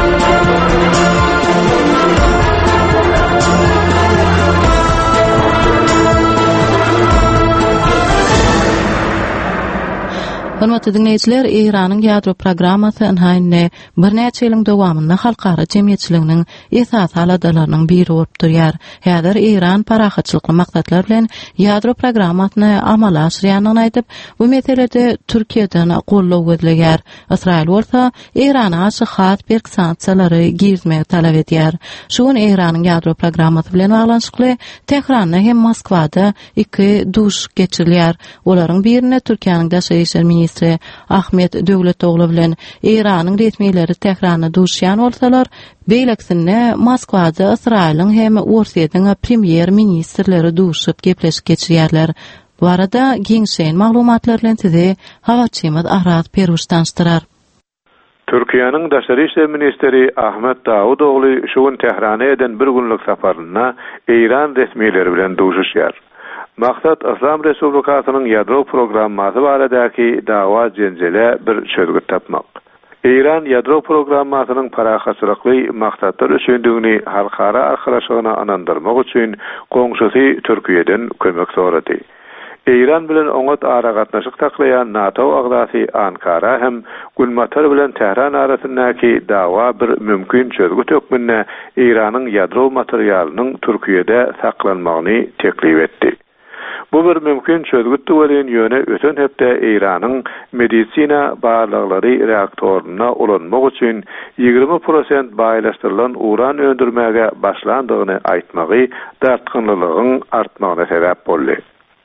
Hormatly dinleýijiler, Iranyň ýadro programmasy ynhaýyny bir näçe ýylyň dowamynda halkara jemgyýetçiliginiň esas haladalarynyň biri bolup durýar. Häzir Iran parahatçylykly maksatlar bilen ýadro programmasyny amala aşyrýanyny aýdyp, bu meselede Türkiýeden gollaw gözleýär. Israil bolsa Irana aşy has bir sanksiýalary giýizmegi talap edýär. Şuň Iranyň ýadro programmasy bilen baglanşykly Tehranda hem Moskwada iki duş geçirilýär. Olaryň birine Türkiýanyň daşary işler ministri Ahmet Döwletoglu bilen Iranyň resmiýetleri Tehranda duşýan bolsalar, beýleksinde Moskwada Israiliň hem Orsiýanyň premier ministrleri duşup gepleşip geçirýärler. Bu arada giňşen maglumatlar bilen sizi habarçymyz Araz Peruş tanıştyrar. Türkiýanyň daşary işler ministri Ahmet Dawudoglu şuň Tehrana eden bir günlük saparyna İran resmiýetleri bilen duşuşýar. Maksat Islam Respublikasynyň ýadro programmasy baradaky dawa jenjele bir çözgüt tapmak. İran ýadro programmasynyň parahatçylykly maksatlar üçindigini halkara arkalaşygyna anandyrmak üçin goňşusy Türkiýeden kömek sorady. İran bilen oňat ara gatnaşyk taklayan NATO agdasy Ankara hem Gulmatar bilen Tehran arasyndaky dawa bir mümkin çözgüt ökmünde İranyň ýadro materialynyň Türkiýede saklanmagyny teklip etdi. Bu bir mümkin çözgüt bolan ýöne öten hepde Iranyň medisina barlaglary reaktoryna ulanmak üçin 20% baýlaşdyrylan uran öndürmäge başlandygyny aýtmagy dartgynlylygyň artmagyna sebäp boldy.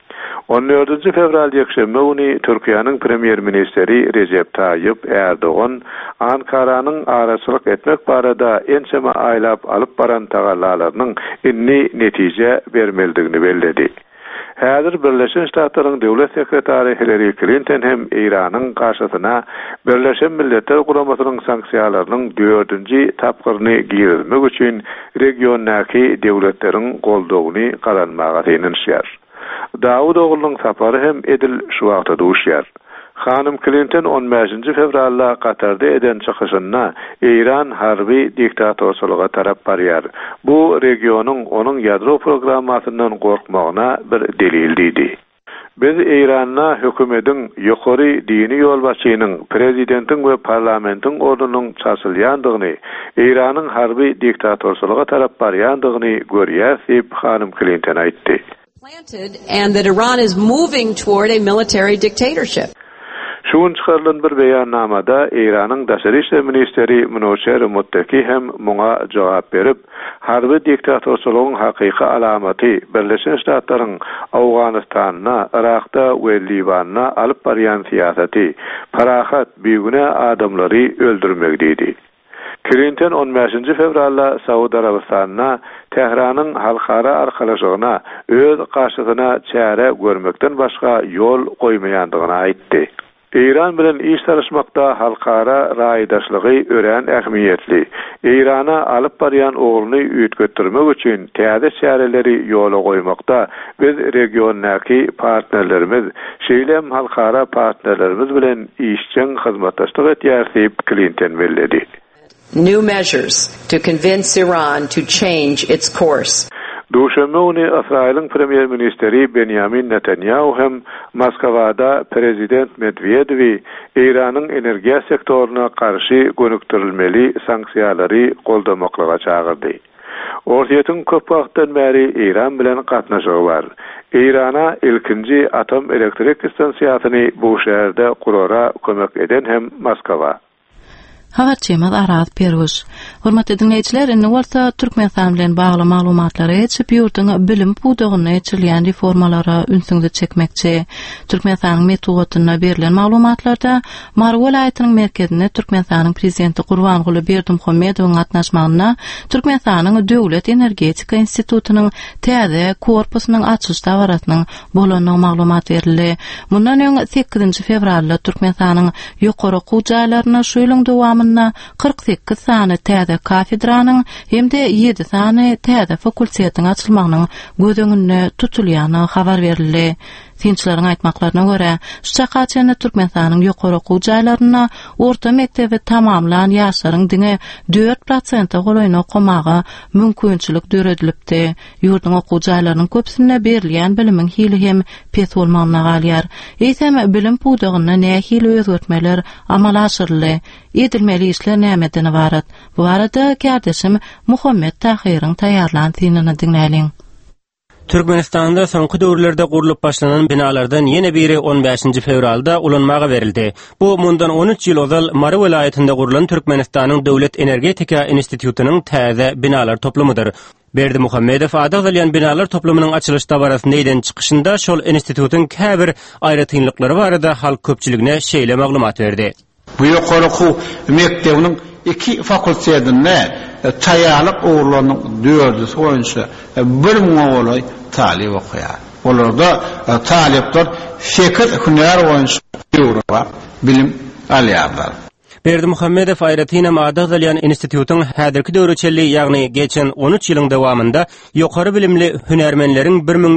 14 fevral ýekşembe güni Türkiýanyň premier ministri Recep Tayyip Erdoğan Ankaranyň araçylyk etmek barada ençeme aýlap alyp baran tagallalarynyň inni netije bermeldigini belledi. Häzir Birleşen Ştatlaryň döwlet sekretary Hillary Clinton hem Iranyň karşysyna Birleşen Milletler Guramasynyň sanksiýalarynyň 4-nji tapgyryny giýirmek üçin regiondaky döwletleriň goldawyny galanmaga synynşýar. Dawudogluň sapary hem edil şu wagtda duşýar. Hanım Clinton 15 fevralda Katar'da eden çıkışına İran harbi diktatorçuluğa tarap barýar. Bu regionun onun ýadro programmasından gorkmagyna bir delildi. Biz İranna hökümetiň ýokary dini ýolbaşçynyň, prezidentin we parlamentin ordunyň çarşylýandygyny, İranyň harbi diktatorçuluğa tarap barýandygyny görýär diýip Hanım Clinton aýtdy. And that Iran is moving toward a military dictatorship. Şuň çykarylan bir beýannamada Iranyň daşary işler ministri Münawşer Muttaki hem muňa jogap berip, harby diktatorçylygyň hakyky alamaty Birleşen Ştatlaryň Awganystana, Irakda we Libanda alyp barýan siýasaty, parahat büyüne adamlary öldürmek diýdi. Clinton 15 fevralda Saudi Arabistanına Tehranyň halkara arkalaşygyna öz gaşysyna çäre görmekden başga yol goýmaýandygyny aýtdy. İran bilen iş tarışmakda halkara raýdaşlygy ören ähmiýetli. İrana alyp barýan ogluny üýtgetdirmek üçin täze çäreleri ýola goýmakda biz regiondaky partnerlerimiz, şeýlem halkara partnerlerimiz bilen işçiň hyzmatdaşlyk etýär diýip Clinton bellädi. New measures to convince Iran to change its course. Duşanbe ony Israýlyň premier ministeri Benjamin Netanyahu hem Moskwada prezident Medvedew İranyň energiýa sektoruna karşı gönükdirilmeli sanksiýalary goldamaklyga çağırdy. Ortaýatyň köp wagtdan bäri İran bilen gatnaşygy bar. İrana ilkinji atom elektrik stansiýasyny bu şäherde kurara kömek eden hem Moskwa. Habarçymyz Araz Perwuş. Hormatly dinleýijiler, indi bolsa Türkmenistan bilen bagly maglumatlary ýetip ýurduň bilim pudagyna ýetilýän reformalara ünsüňde çekmekçi. Türkmenistanyň metodiýatyna berilen maglumatlarda Marw welaýatynyň merkezinde Türkmenistanyň prezidenti Gurbanguly Berdimuhammedowyň gatnaşmagyna Türkmenistanyň Döwlet Energetika Institutynyň täze korpusynyň açyş dawratynyň bolanyň maglumat berildi. Mundan öň 8 fevralda Türkmenistanyň ýokary gujaýlaryna şoýluň 48 sany täze kafedranyň hemde 7 sany täze fakultetiň açylmagynyň gödöňünde tutulýany habar berildi. Tinçleriň aýtmaklaryna görä, şu çakaçyny Türkmenistanyň ýokary gujaýlaryna orta mektebi tamamlanan ýaşlaryň diňe 4% golaýyny okumagy mümkinçilik döredilipdi. Ýurduň okujaýlarynyň köpsine berilýän bilimiň hili hem pes bolmagyna galýar. Eýsem bilim pudagyna nähili özgertmeler amala aşyrly. Edilmeli işler nämeden ibarat. Bu arada kardeşim Muhammed Tahiryň taýýarlan synanyny dinläliň. Türkmenistanda soňky döwürlerde gurulyp başlanan binalardan ýene biri 15 fevralda ulanmaga berildi. Bu mundan 13 ýyl ozal Marw welaýatynda gurulan Türkmenistanyň Döwlet Energetika Institutynyň täze binalar toplumydyr. Berdimuhammedow adagdalyan binalar toplumynyň açylyş dabarasynda eden çykyşynda şol institutyň käbir aýratynlyklary barada halk köpçüligine şeýle maglumat berdi. Bu ýokary mektebiniň 2 fakultetinde taýýarlyk ogurlarynyň 4-ü boýunça 1000 ogulay talip okuýar. Olarda talipler fikir hüner boýunça ýurga bilim alýarlar. Berdimuhammedow aýratyna adagdalyan institutyň häzirki döwreçeli ýagny geçen 13 ýylyň dowamında ýokary bilimli hünermenleriň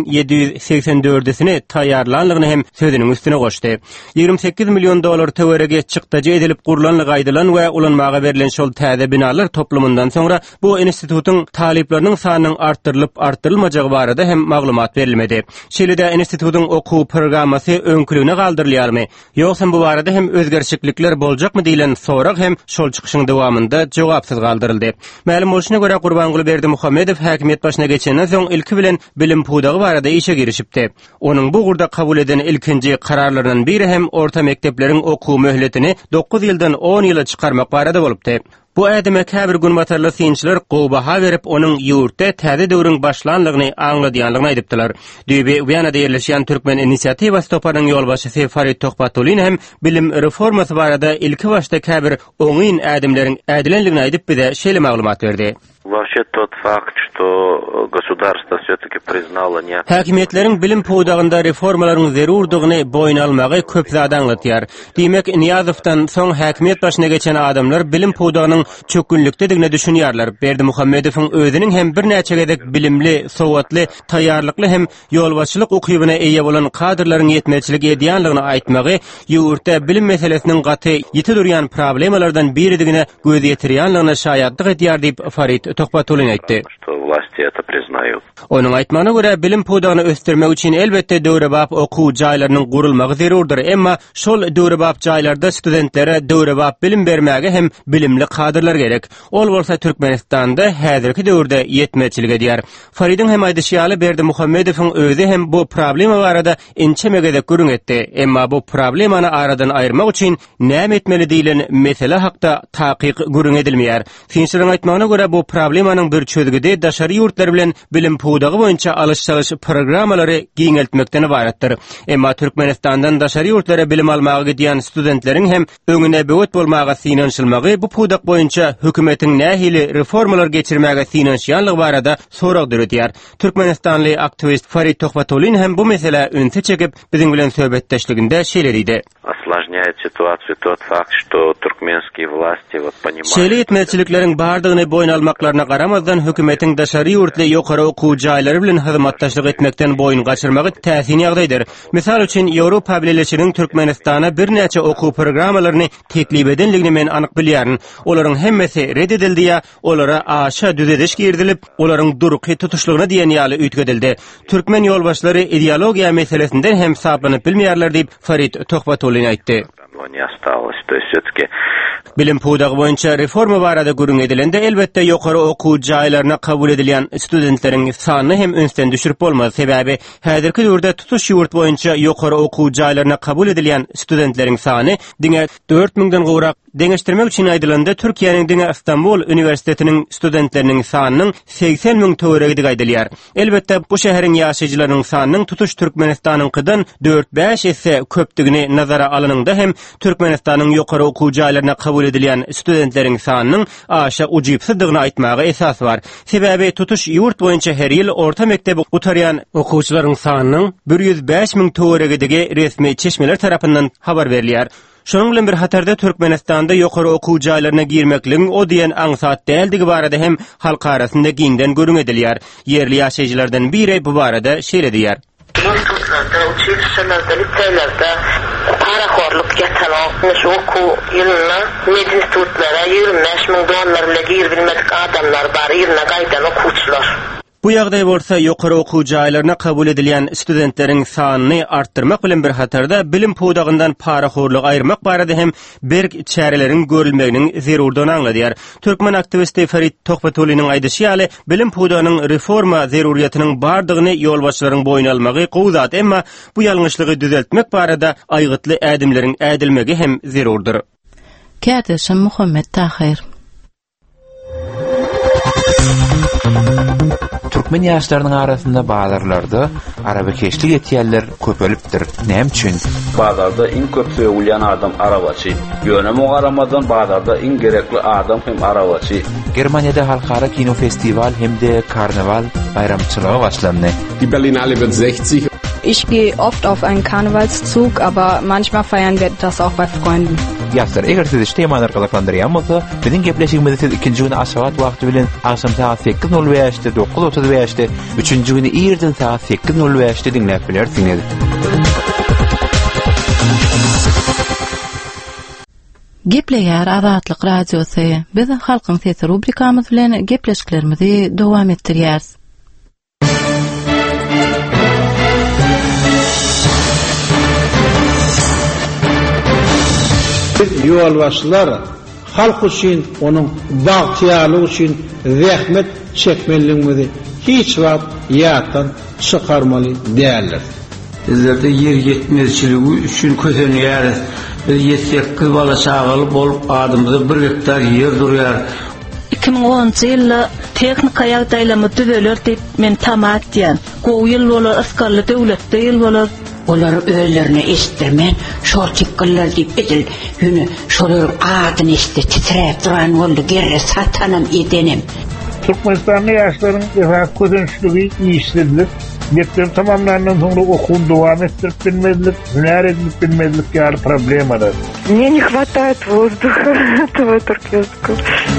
1784-sini taýýarlanlygyny hem sözüniň üstüne goşdy. 28 milyon dolar töwerege çykdaja edilip gurulanlygy aýdylan we ulanmaga berilen şol täze binalar toplumundan soňra bu institutyň talipleriniň sanynyň artdyrylmajagy barada hem maglumat berilmedi. Şeýle-de institutyň okuw programmasy öňkürüne galdyrylýarmy? Ýoksa bu barada hem özgerçiklikler boljakmy diýilen sorak hem şol çykyşyň dowamında jogapsyz galdyryldy. Ma'lum bolşuna görä Gurbanguly Berdimuhammedow häkimet başyna geçenden soň ilki bilen bilim pudagy barada işe girişipdi. Onuň bu gurda kabul eden ilkinji kararlarynyň biri hem orta mektepleriň okuw möhletini 9 ýyldan 10 ýyla çykarmak barada bolupdy. Bu ädime käbir günbatarly synçylar goýbaha berip onuň ýurtda täze döwrüň başlanlygyny aňladýanlygyny aýdypdylar. Düýbe Uýanada ýerleşýän Türkmen inisiýatywasy toparynyň ýolbaşçysy Farid Tohbatulyn hem bilim reformasy barada ilki başda käbir oňyn ädimleriň ädilenligini aýdyp bize şeýle maglumat berdi. Вообще тот факт, что государство всё-таки признало не... Häkimetleriň bilim pudagynda reformalaryň zerurdygyny boýna almagy köp zat anlatýar. Diýmek, Niyazowdan soň häkimet başyna geçen adamlar bilim pudagynyň çökünlikdedigine düşünýärler. Berdimuhammedowyň özüniň hem bir näçe gedek bilimli, sowatly, taýýarlykly hem ýolbaşçylyk ukybyna eýe bolan kadrlaryň ýetmeçilik edýänligini aýtmagy ýurtda bilim meselesiniň gaty ýeti durýan problemalardan biridigine göz ýetirýänligine şaýatlyk edýär diýip Farid Tohbatulyn aýtdy. Власти это признают. Onuň aýtmagyna görä bilim pudagyny östirmek üçin elbetde döwrebap okuw jaýlarynyň gurulmagy zerurdur. Emma şol döwrebap jaýlarda studentlere döwrebap bilim bermäge hem bilimli kadrlar gerek. Ol bolsa Türkmenistanda häzirki döwürde ýetmeçilik edýär. Faridin hem aýdyşýaly Berdimuhammedowyň özü hem bu problema barada inçemegede görüň etdi. Emma bu problemany aradan aýyrmak üçin näme etmeli diýilen mesele hakda takyk görüň edilmeýär. Finçlerin aýtmagyna görä bu problemanyň bir çözgüde daşary ýurtlar bilen bilim pudagy boýunça alış-salış programmalary giňeltmekden ibaretdir. Emma Türkmenistandan daşary ýurtlara bilim almagy gidýän studentleriň hem öňüne böwet bolmagy synanşylmagy bu pudak boýunça hökümetiň nähili reformalar geçirmäge synanşýanlygy barada sorag döretýär. Türkmenistanly aktivist Farid Tohbatulin hem bu mesele önse çekip biziň bilen söhbetdeşliginde şeýle diýdi. Осложняет ситуацию тот факт, что туркменские власти понимают. Şeýle etmeçilikleriň bardygyny boýun almaklaryna garamazdan hökümetiň daşary ýurtly ýokary okuw jaýlary bilen hyzmatdaşlyk etmekden boýun gaçyrmagy täsini ýagdaýdyr. Misal üçin Ýewropa Birleşiginiň Türkmenistana bir näçe okuw programmalaryny teklip edenligini men anyk bilýärin. Olaryň hemmesi reddedildi ýa olara aşa düzediş girdilip, olaryň durky tutuşlygyna diýen ýaly üýtgedildi. Türkmen ýolbaşlary ideologiýa meselesinden hem sapanyp bilmeýärler diýip Farid Tohbatulin aýtdy. Не осталось, то есть всё-таки bilim pudagy boýunça reforma barada gürüň edilende elbetde ýokary okuw jaýlaryna kabul edilýän studentleriň sanyny hem öňden düşürip bolmaz. Sebäbi häzirki döwürde tutuş ýurt boýunça ýokary okuw jaýlaryna kabul edilýän studentleriň sany diňe 4000den gowrak. Deňeşdirmek üçin aýdylanda Türkiýanyň diňe Istanbul Üniversitetiniň studentleriniň sanynyň 80.000 töweregidi aýdylýar. Elbetde bu şäheriň ýaşaýjylarynyň sanynyň tutuş Türkmenistanyňkydan 4-5 esse köpdigini nazara alynynda hem Türkmenistanyň ýokary okuw jaýlaryna kabul edilýän studentleriň sanynyň aşa ujypsydygyny aýtmagy esas bar. Sebäbi tutuş ýurt boýunça her ýyl orta mektebi utarýan okuwçylaryň sanynyň 105.000 töweregidigi resmi çeşmeler tarapyndan habar berilýär. Şonuň bilen bir hatarda Türkmenistanda ýokary okuw jaýlaryna girmekligiň o diýen aňsat däldigi barada hem halk arasynda giňden görüň edilýär. Yerli ýaşaýjylardan biri bu barada şeýle diýär. Училищелerde, лицейлerde parakorluk getiren şu okuw ýylyna institutlara $25.000 ile gir bilmedik adamlar bar, ýylyna gaýdan okuwçylar. Bu ýagdaý bolsa ýokary okuw jaýlaryna kabul edilýän studentleriň sanyny artdyrmak bilen bir hatarda bilim pudagyndan paraxorlyk aýyrmak barada hem berk çäreleriň görülmeginiň zerurdygyny anladýar. Türkmen aktivisti Farid Tohbatuliniň aýdyşy ýaly bilim pudagynyň reforma zeruriýetiniň bardygyny ýolbaşçylaryň boýun almagy gowzat, emma bu ýalňyşlygy düzeltmek barada aýgytly ädimleriň ädilmegi hem zerurdyr. Kädeşim Muhammed Tahir. Türkmen ýaşlarynyň arasynda bazarlarda arabakeşlik etýärler köpelipdir. Näme üçin? Bazarda iň köp söýülýän adam arabaçy. Ýöneme garamadan bazarda iň gerekli adam hem arabaçy. Germaniýada halkara kino festival hem de karnaval bayramçylygy başlandy. Die Berlinale wird 60. Ich gehe oft auf einen Karnevalszug, aber manchmal feiern wir das auch bei Freunden. Ýaşlar, eger siz işlemany arkalaşdyrýan bolsa, biziň gepleşigimizi siz ikinji güni aşagat wagty bilen akşam saat 8:05-de 9:35-de, üçünji güni ýerden saat 8:05-de dinläp bilersiňiz. Gepleýär Azatlyk radiosy. Biz halkyň sesi rubrikamyz bilen gepleşiklerimizi dowam etdirýäris. Ýolbaşçylar halk üçin, onuň bagtyarlygy üçin zähmet çekmeliligini hiç wagt ýatdan çykarmaly däldir. Bizlerde yer yetmezçiligi üçin kösenýär. Biz 7-8 bala çagaly bolup adamyzda 1 hektar yer durýar. 2010 ýylda teknika ýagdaýlamy düzeler diýip men tamat diýen. Gowy ýyl bolar askarly döwletde ýyl bolar. Olar özlerine istirmen, şol çıkkıllar deyip edil, hünü şolur adın iste titreyip duran oldu, gerre satanım edenim. Türkmenistanlı yaşların közençlüğü iyiştirdiler. Yetler tamamlarından sonra okul devam ettirip bilmedilik, hüner edilip bilmedilik yani problem var. Мне не хватает воздуха, этого туркменского.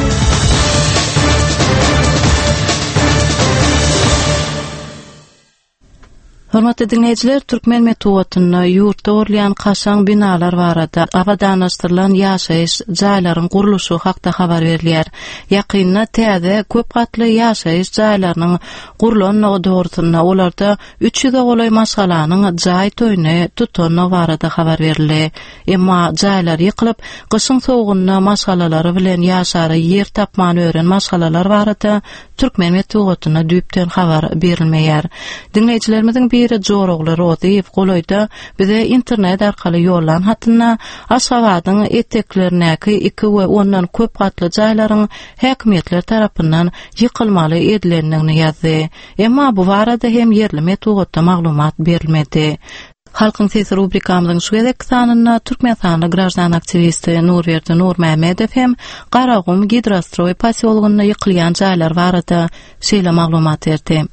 Hormatly dinleyijiler, Türkmen metowatyny ýurtda orlayan kaşaň binalar barada abadanyşdyrylan ýaşaýyş jaýlarynyň guruluşy hakda habar berilýär. Ýakynda täze köp gatly ýaşaýyş jaýlarynyň gurulanyny dogrusynda olarda 300 golay maşgalanyň jaý toýuny tutanyny barada habar berildi. Emma jaýlar ýykylyp, gyşyň sowugynda maşgalalary bilen ýaşary ýer tapmany ören maşgalalar barada Türkmen metowatyna düýpden habar berilmeýär. Dinleyijilerimiziň biri Joroglar Oziyev goloyda bize internet arkaly ýollan hatynda Aşgabatyň eteklerindäki 2 we ondan köp gatly jaýlaryň häkimetler tarapyndan ýykylmaly edilendigini ýazdy. Emma bu barada hem yerli metodda maglumat berilmedi. Halkyň sesi rubrikamyzyň şu gedek sanyna Türkmenistanda grajdan aktivisti Nurberdi Nurmehmedow hem Garagum Gidrostroy posýolgyna ýykylýan jaýlar barada şeýle maglumat berdi.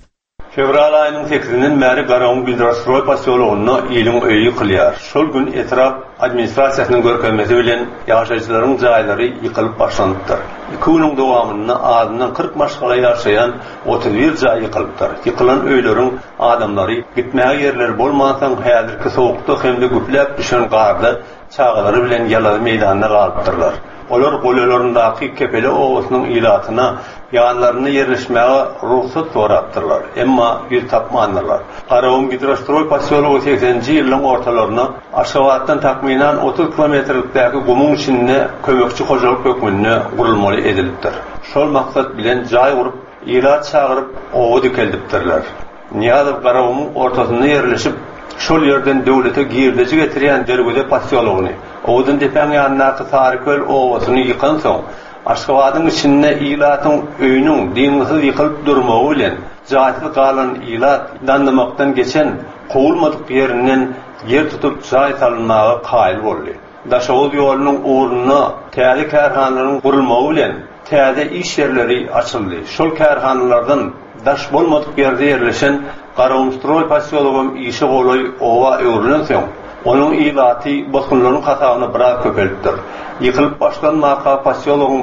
Fevral ayının 8'inin Meri Garagum Gidrostroy posýolgyna ýylyň öýü ýykylýar. Şol gün etraf administrasiýasynyň görkezmesi bilen ýaşaýjylaryň jaýlary ýykylyp başlandypdyr. 2 ýylyň dowamynda adından 40 maşgala ýaşaýan 31 jaý ýykylypdyr. Ýykylan öýleriň adamlary gitmäge ýerleri bolmasaň häzirki sowukda hemde güplep düşen garda çağalary bilen ýalaly meýdanda galypdyrlar. Olar golelerindäki kepeli owasynyň ilatyna ýanlaryny ýerleşmäge ruhsat sorapdyrlar. Emma ýer tapmandylar. Garagum Gidrostroy posýolgy 80-nji ýylyň ortalaryna Aşgabatdan takminan 30 kilometrlikdäki gumyň içinde kömekçi hojalyk hökmünde gurulmaly edilipdir. Şol maksat bilen jaý gurup, ilat çagyryp owa dikelipdirler. Niýazow Garagumyň ortasynda ýerleşip, şol ýerden döwlete girdici getirýän dergede posýolgyny Owadan depen ýanyna Saryköl owasyny ýykan soň Aşgabatyň içinde ilatyň öýüniň diňsiz ýykylyp durmagy bilen jaýsy galan ilat danlamakdan geçen gowulmadyk ýerinden yer tutup jaý salynmagy kaýyl boldy. Daşawy ýolunyň uğruna täze kärhanalaryň gurulmagy bilen täze iş ýerleri açyldy. Şol kärhanalardan daş bolmadyk ýerde ýerleşen Garagumstroy posýologym işi goloy owa öwrülen soň onun ilaty bosgunlaryň hatagyny biraz köpeltdir. Ýykylyp başlan maka posýologyň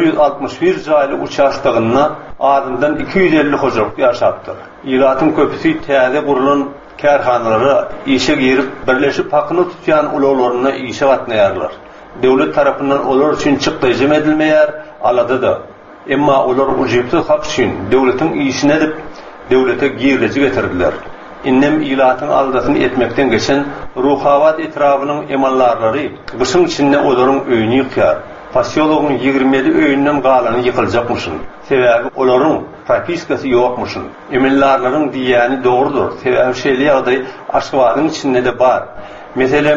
161 jaýly uçaşdygyna adından 250 hojalyk ýaşapdyr. Ilatyň köpüsi täze gurulan kärhanalary işe girip birleşip hakyny tutýan ulaglaryna işe gatnaýarlar. Döwlet tarapyndan olar üçin çykdyjym edilmeýär, alada. Emma olar ujypty hak üçin döwletiň işine edip döwlete girdici getirdiler. Innem ilatyň aldasyny etmekden geçen ruhawat etrawynyň emanlarlary gyşyň içinde olaryň öýüni ýykýar. Posýologyň 27 öýünden galany ýykyljakmyşyn. Sebäbi olaryň propiskasy ýokmyşyn. Emanlarlaryň diýäni dogrudur. Sebäbi şeýle ýagdaý Aşgabatyň içinde de bar. Meselem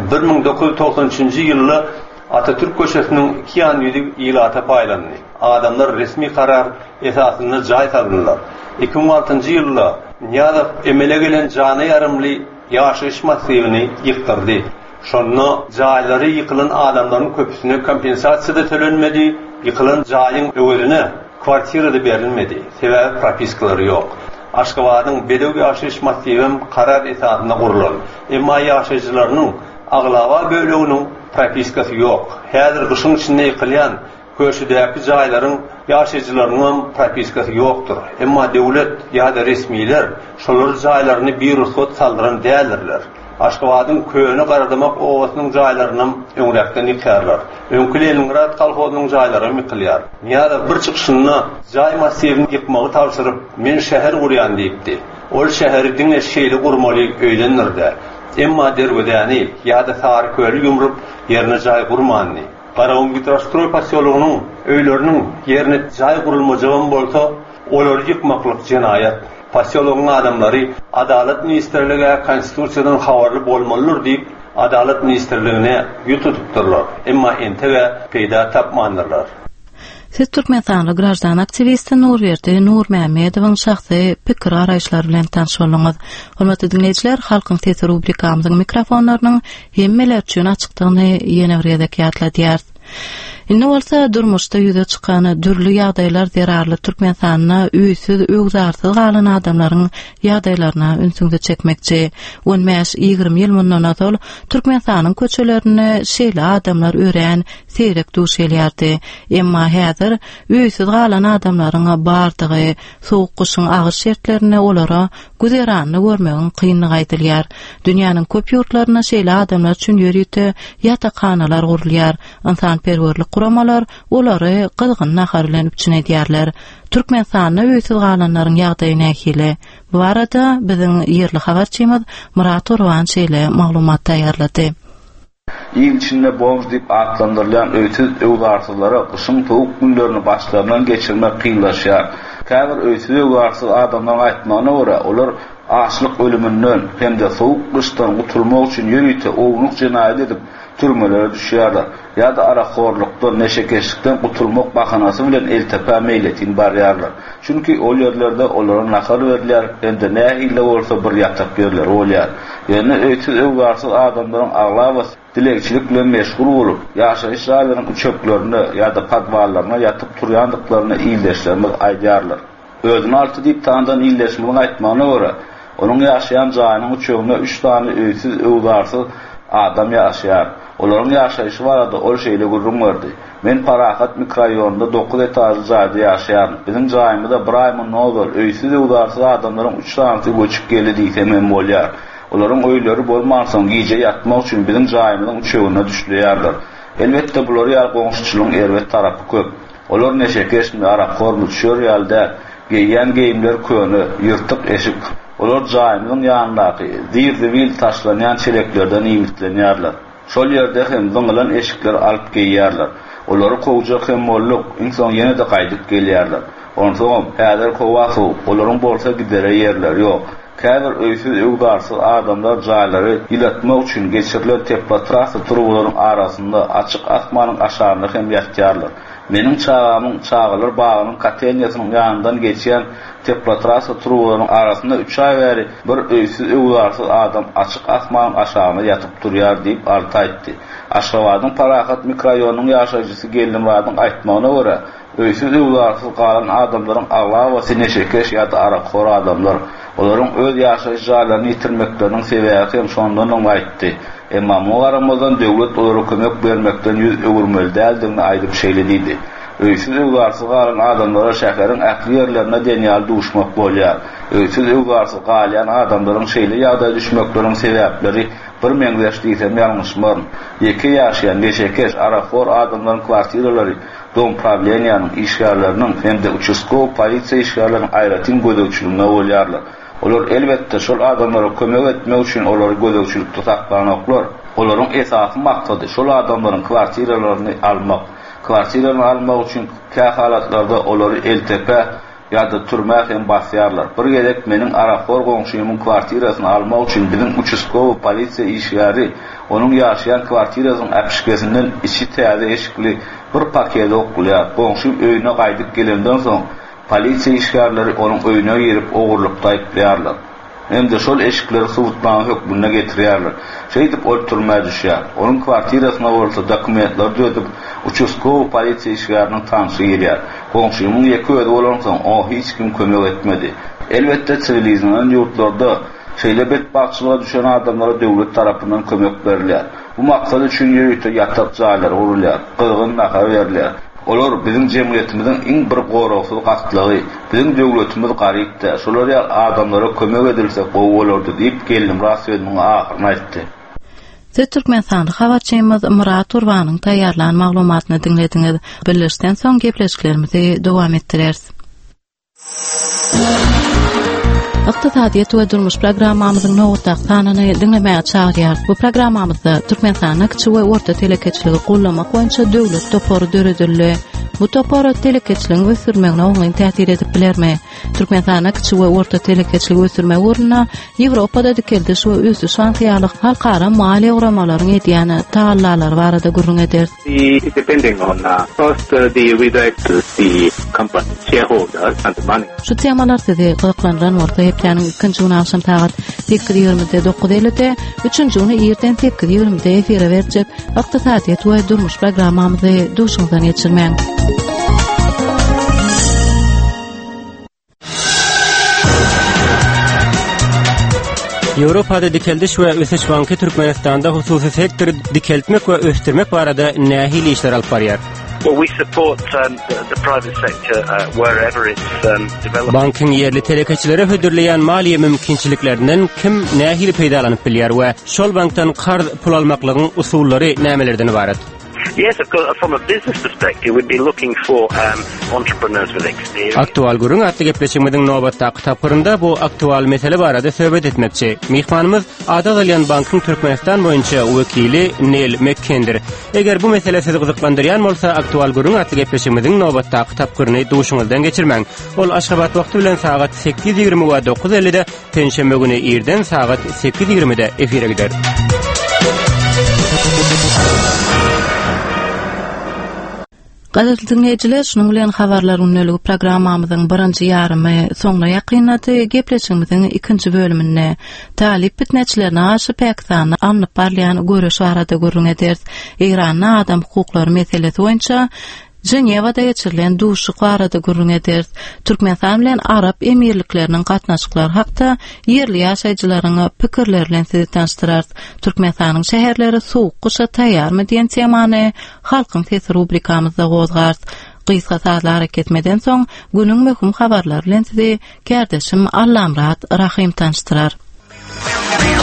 1993-nji ýylda Atatürk köşesiniň 2 ýanyny ilata paýlandy. Adamlar resmi karar esasynda jaý saldylar. 2006-njy ýylda Niýazow emele gelen jana ýarymly ýaşaýyş masywyny ýyktyrdy. Şonda jaýlary ýykylan adamlaryň köpüsine kompensasiýa da tölenmedi, ýykylan jaýyň öwrüne kwartira da berilmedi. Sebäbi propiskalary ýok. Aşgabatyň bedew ýaşaýyş masywyny karar esasynda gurulan. Emma ýaşaýjylarynyň aglawa böleginiň propiskasy ýok. Häzir gyşyň içinde ýykylýan köşedäki jaýlaryň ýaşaýjylarynyň propiskasy ýokdur. Emma döwlet ýa-da resmiler şolar jaýlaryny bir ruhsat saldyran däldirler. Aşgabatyň köýüni garadamak owasynyň jaýlaryny öňrekden ýykýarlar. Öňkü Leningrad kolhozynyň jaýlary ýykylýar. Niýazow bir çykyşynda jaý masywyny ýykmagy tapşyryp, men şäher gurýan diýipdi. Ol şäheri diňe şeýle gurmaly öýlenirdi. Emma derwedäni ýa-da Saryköl ýumrup ýerine jaý gurmandy. Garagum Gidrostroy posýologynyň öýleriniň ýerine jaý gurulmajagan bolsa, olary ýykmaklyk jenaýat. Posýologyň adamlary Adalet ministrligine konstitusiýadan habarly bolmalylar diýip, Adalet ministrligine ýutudypdyrlar. Emma entege peýda tapmandylar. Siz Türkmenistanda grajdan aktivisti Nurberdi Nurmehmedowyň şahsy pikir araýşlary bilen tanışýarlyňyz. Hormatly dinleýijiler, halkyň sesi rubrikamyzyň mikrofonlarynyň hemmeler üçin açykdygyny ýene bir ýerde ýatladýar. Indi bolsa durmuşda ýüze çykan dürli ýagdaýlar zerarly Türkmenistanyna üýsiz, öwzarsyz galan adamlaryň ýagdaýlaryna ünsüňde çekmekçi. 15-20 ýyl mundan azal Türkmenistanyň köçelerini şeýle adamlar ören, seyrek duş elýärdi. Emma häzir üýsiz galan adamlaryň bardygy, sowuk gyşyň agyr şertlerini olara güzeranly görmegiň kynlygy aýdylýar. Dünýäniň köp ýurtlaryna şeýle adamlar üçin ýörýte ýatakhanalar gurulýar. Insanperwerlik kuramalar olary gylgyn nahar bilen üçin edýärler. Türkmenistanyň öýsiz galanlaryň ýagdaýyna ähli. Bu arada biziň ýerli habarçymyz Murat Orwan şeýle maglumat taýýarlady. Ýyl içinde boz diýip atlandyrılan öýsiz öwgarsyzlara gyşyň towuk günlerini başlarından geçirmek kynlaşýar. Käbir öýsiz öwgarsyz adamlar aýtmagyna görä, olar açlyk ölümünden hem de soğuk kıştan gutulmak üçin ýöňüte ownuk jenaýat edip türmelere düşýärler. Ýa-da araxorlukdan, neşekeşlikden gutulmak bahanasy bilen eltepe meýletin barýarlar. Çünki ol ýerlerde olara nakar berler, hem-de nähille bolsa bir ýatak berler bolýar. Ýöne öýtüz öwgarsyz adamlaryň agla we dilekçilik bilen meşgul bolup, ýaşaýyş ýerleriň çöplerini ýa-da padwallaryna ýatyp turýandyklaryny iýleşdirmek aýdýarlar. Özüni alty diýip tandan iýleşmegini aýtmagyna görä, onuň ýaşaýan jaýynyň uçuguna 3 tane öýtüz öwgarsyz adam ýaşaýar. Olaryň ýaşaýyşy barada ol şeýle gurrunmady. Men Parahat mikroraýonunda 9 etajly jaýda ýaşaýan. Bizim jaýymyzda bir aýmy nowlar öýsiz öwgarsyz adamlaryň 3 tanysy göçüp geldi diýsem hem bolýar. Olaryň öýleri bolmasaň giýje ýatmak üçin bizim jaýymyzyň uçuguna düşýärler. Elbetde bular ýar goňşuçylygyň erwet tarapy köp. Olar neşekeşmi araxor düşýär ýalda geýýän geýimler köni, ýyrtyk eşik. Olar jaýymyzyň ýanyndaky zir-zivil taşlanýan çeleklerden iýmitlenýärler. Şol ýerde hem zyňylan eşikler alyp geýýärler. Olary kowjak hem molluk insan ýene de gaýdyp gelýärler. Onsoň häzir kowasy olaryň bolsa gidere ýerler ýok. Käbir öýsüz öwgarsyz adamlar jaýlary ýylatmak üçin geçirilen teplatrasa turgularyň arasynda açyk asmanyň aşagyna hem ýatýarlar. Meniň çağamyň çağalar bagynyň katenýasynyň ýanyndan geçýän teplatrasa turgularyň arasynda 3 ay bäri bir öýsüz öwgarsyz adam açyk asmanyň aşagyna ýatyp durýar diýip arta aýtdy. Aşgabatyň Parahat mikroraýonynyň ýaşaýjysy Gellimradyň aýtmagyna görä, öýsüz öwgarsyz galan adamlaryň agla we neşekeş ýa-da araxor adamlar olaryň öz ýaşaýyş jaýlaryny ýitirmekleriniň sebäbi hem şondan aýtdy. Emma mugaramazdan döwlet olarak kömek bermekden ýüz öwürmeli däldigini aýdyp şeýlediydi. Öýsüz öwgarsyz galan adamlara şäheriň ähli ýerlerine denýal duşmak bolýar. Öýsüz öwgarsyz galan adamlaryň şeýle ýagdaýa düşmekleriň sebäpleri bir meňzeş diýsem ýalňyşmar. Ýeke ýaşaýan neşekeş araxor adamlaryň kwartiralary dom problemýanyň işgärleriniň hem-de uçuskow polisiýa işgärleriniň aýratyn gözegçiligine bolýarlar. Olar elbetde şol adamlara kömek etmek üçin olary gözegçilikde saklanoklar. Olaryň esasy maksady şol adamlaryň kwartiralaryny almak. Kwartiralaryny almak üçin kähalatlarda olary eltepe ýa-da türme hem basýarlar. Bir gerek meniň araxor goňşymyň kwartirasyny almak üçin bizim uçuskow polisiýa işgäri onuň ýaşaýan kwartirasynyň äpişkesinden içi täze eşikli bir paket okulýar. Goňşym öýüne gaýdyp gelenden soň polisiýa işgärleri onuň öýüne girip ogurlukda aýplaýarlar. Hem de şol eşikleri sowutlaň hökmüne getirýärler. Şeýdip ol türmäge düşýär. Onuň kwartirasyna bolsa dokumentler dödüp uçuskow polisiýa işgäriniň tanşy gelýär. Goňşymyň ýeke özi bolan soň o hiç kim kömek etmedi. Elbetde sivilizasiýan ýurtlarda şeýle betbaçylyga düşen adamlara döwlet tarapyndan kömek berilýär. Bu maksat üçin ýöýte ýatak jaýlary gurulýar, gylgyn nakar berilýär. Olar bizim jemgyýetimizin iň bir goragsyz gaklygy, bizim döwletimiz garypda, şolar adamlara kömek edilse gowy bolardy diýip geldim rasýodyň ahyryny aýtdy. Türkmenistanyň habarçymyz Murat Urbanyň taýýarlan maglumatyny dinlediňiz. Birleşden soň gepleşiklerimizi dowam etdireriz. Iqtisadiýet we durmuş programmamyzyň nowatda sanyny dinlemäge çagýar. Bu programmamyzda Türkmenistanyň kiçi we orta telekeçiligi gollamak boýunça döwlet topory döredildi. Bu topor telekeçiligiň ösürmegine oňaý täsir edip bilermi? Türkmenistanyň kiçi we orta telekeçiligi ösürme uruna Ýewropada dikeldiş we ösüş şansiýaly halkara maliýe uramalaryň edýäni tagallar barada gurrun eder. Depending on first the redirect the company shareholders and the money. Şu temalar sizi gyzyklandyran bolsa hepläniň ikinji güni akşam saat 8:20-9:50-de, üçünji güni erten 8:20-de efire berjek Iqtisadiýet we durmuş programmamyzy duşuňdan geçirmäň. Ýewropada dikeldiş we ösüş banky Türkmenistanda hususy sektor dikeltmek we ösdürmek barada nähili işler alyp barýar. Well, we support the private sector wherever it's developing. Bankyň yerli telekeçilere hödürleýän maliýe mümkinçiliklerinden kim nähili peýdalanyp bilýär we şol bankdan qarz pul almaklygyň usullary nämelerden ibaret? Yes, of course, from a business perspective, we'd be looking for entrepreneurs with experience. Aktual gurun atlı gepleşimizin nöbetde kitaplarında bu aktual mesele barada söhbet etmekçi. Mihmanımız Adalyan Bank'ın Türkmenistan boyunca vekili Neil McKendir. Eger bu mesele sizi kızıklandıryan bolsa aktual gurun atlı gepleşimizin nöbetde kitaplarını duşuňyzdan geçirmäň. Ol Aşgabat wagty bilen saat 8:20 we 9:50-de Perşembe güni irden saat 8:20-de efire gider. Gazetli dinleyijiler, şunuň bilen habarlar ünlüligi programmamyzyň birinji ýarymy soňuna ýakynlady. Gepleşigimiziň ikinji bölümine talip bitneçilerine aşy Pakistanyny anlyp barlayan görüş barada gurrun ederiz. Iranyň adam hukuklary meselesi boýunça Cenevada geçirilen duşuk barada gurrun ederiz. Türkmenistan bilen Arap emirlikleriniň gatnaşyklary hakda yerli ýaşaýjylaryň pikirleri bilen sizi tanıştyrarys. Türkmenistanyň şäherleri soğuk kışa taýýarmy diýen temany halkyň sesi rubrikamyzda gozgarys. Gysga saatlar hareketmeden soň günüň möhüm habarlary bilen sizi gärdeşim Allamrat Rahim tanıştyrar.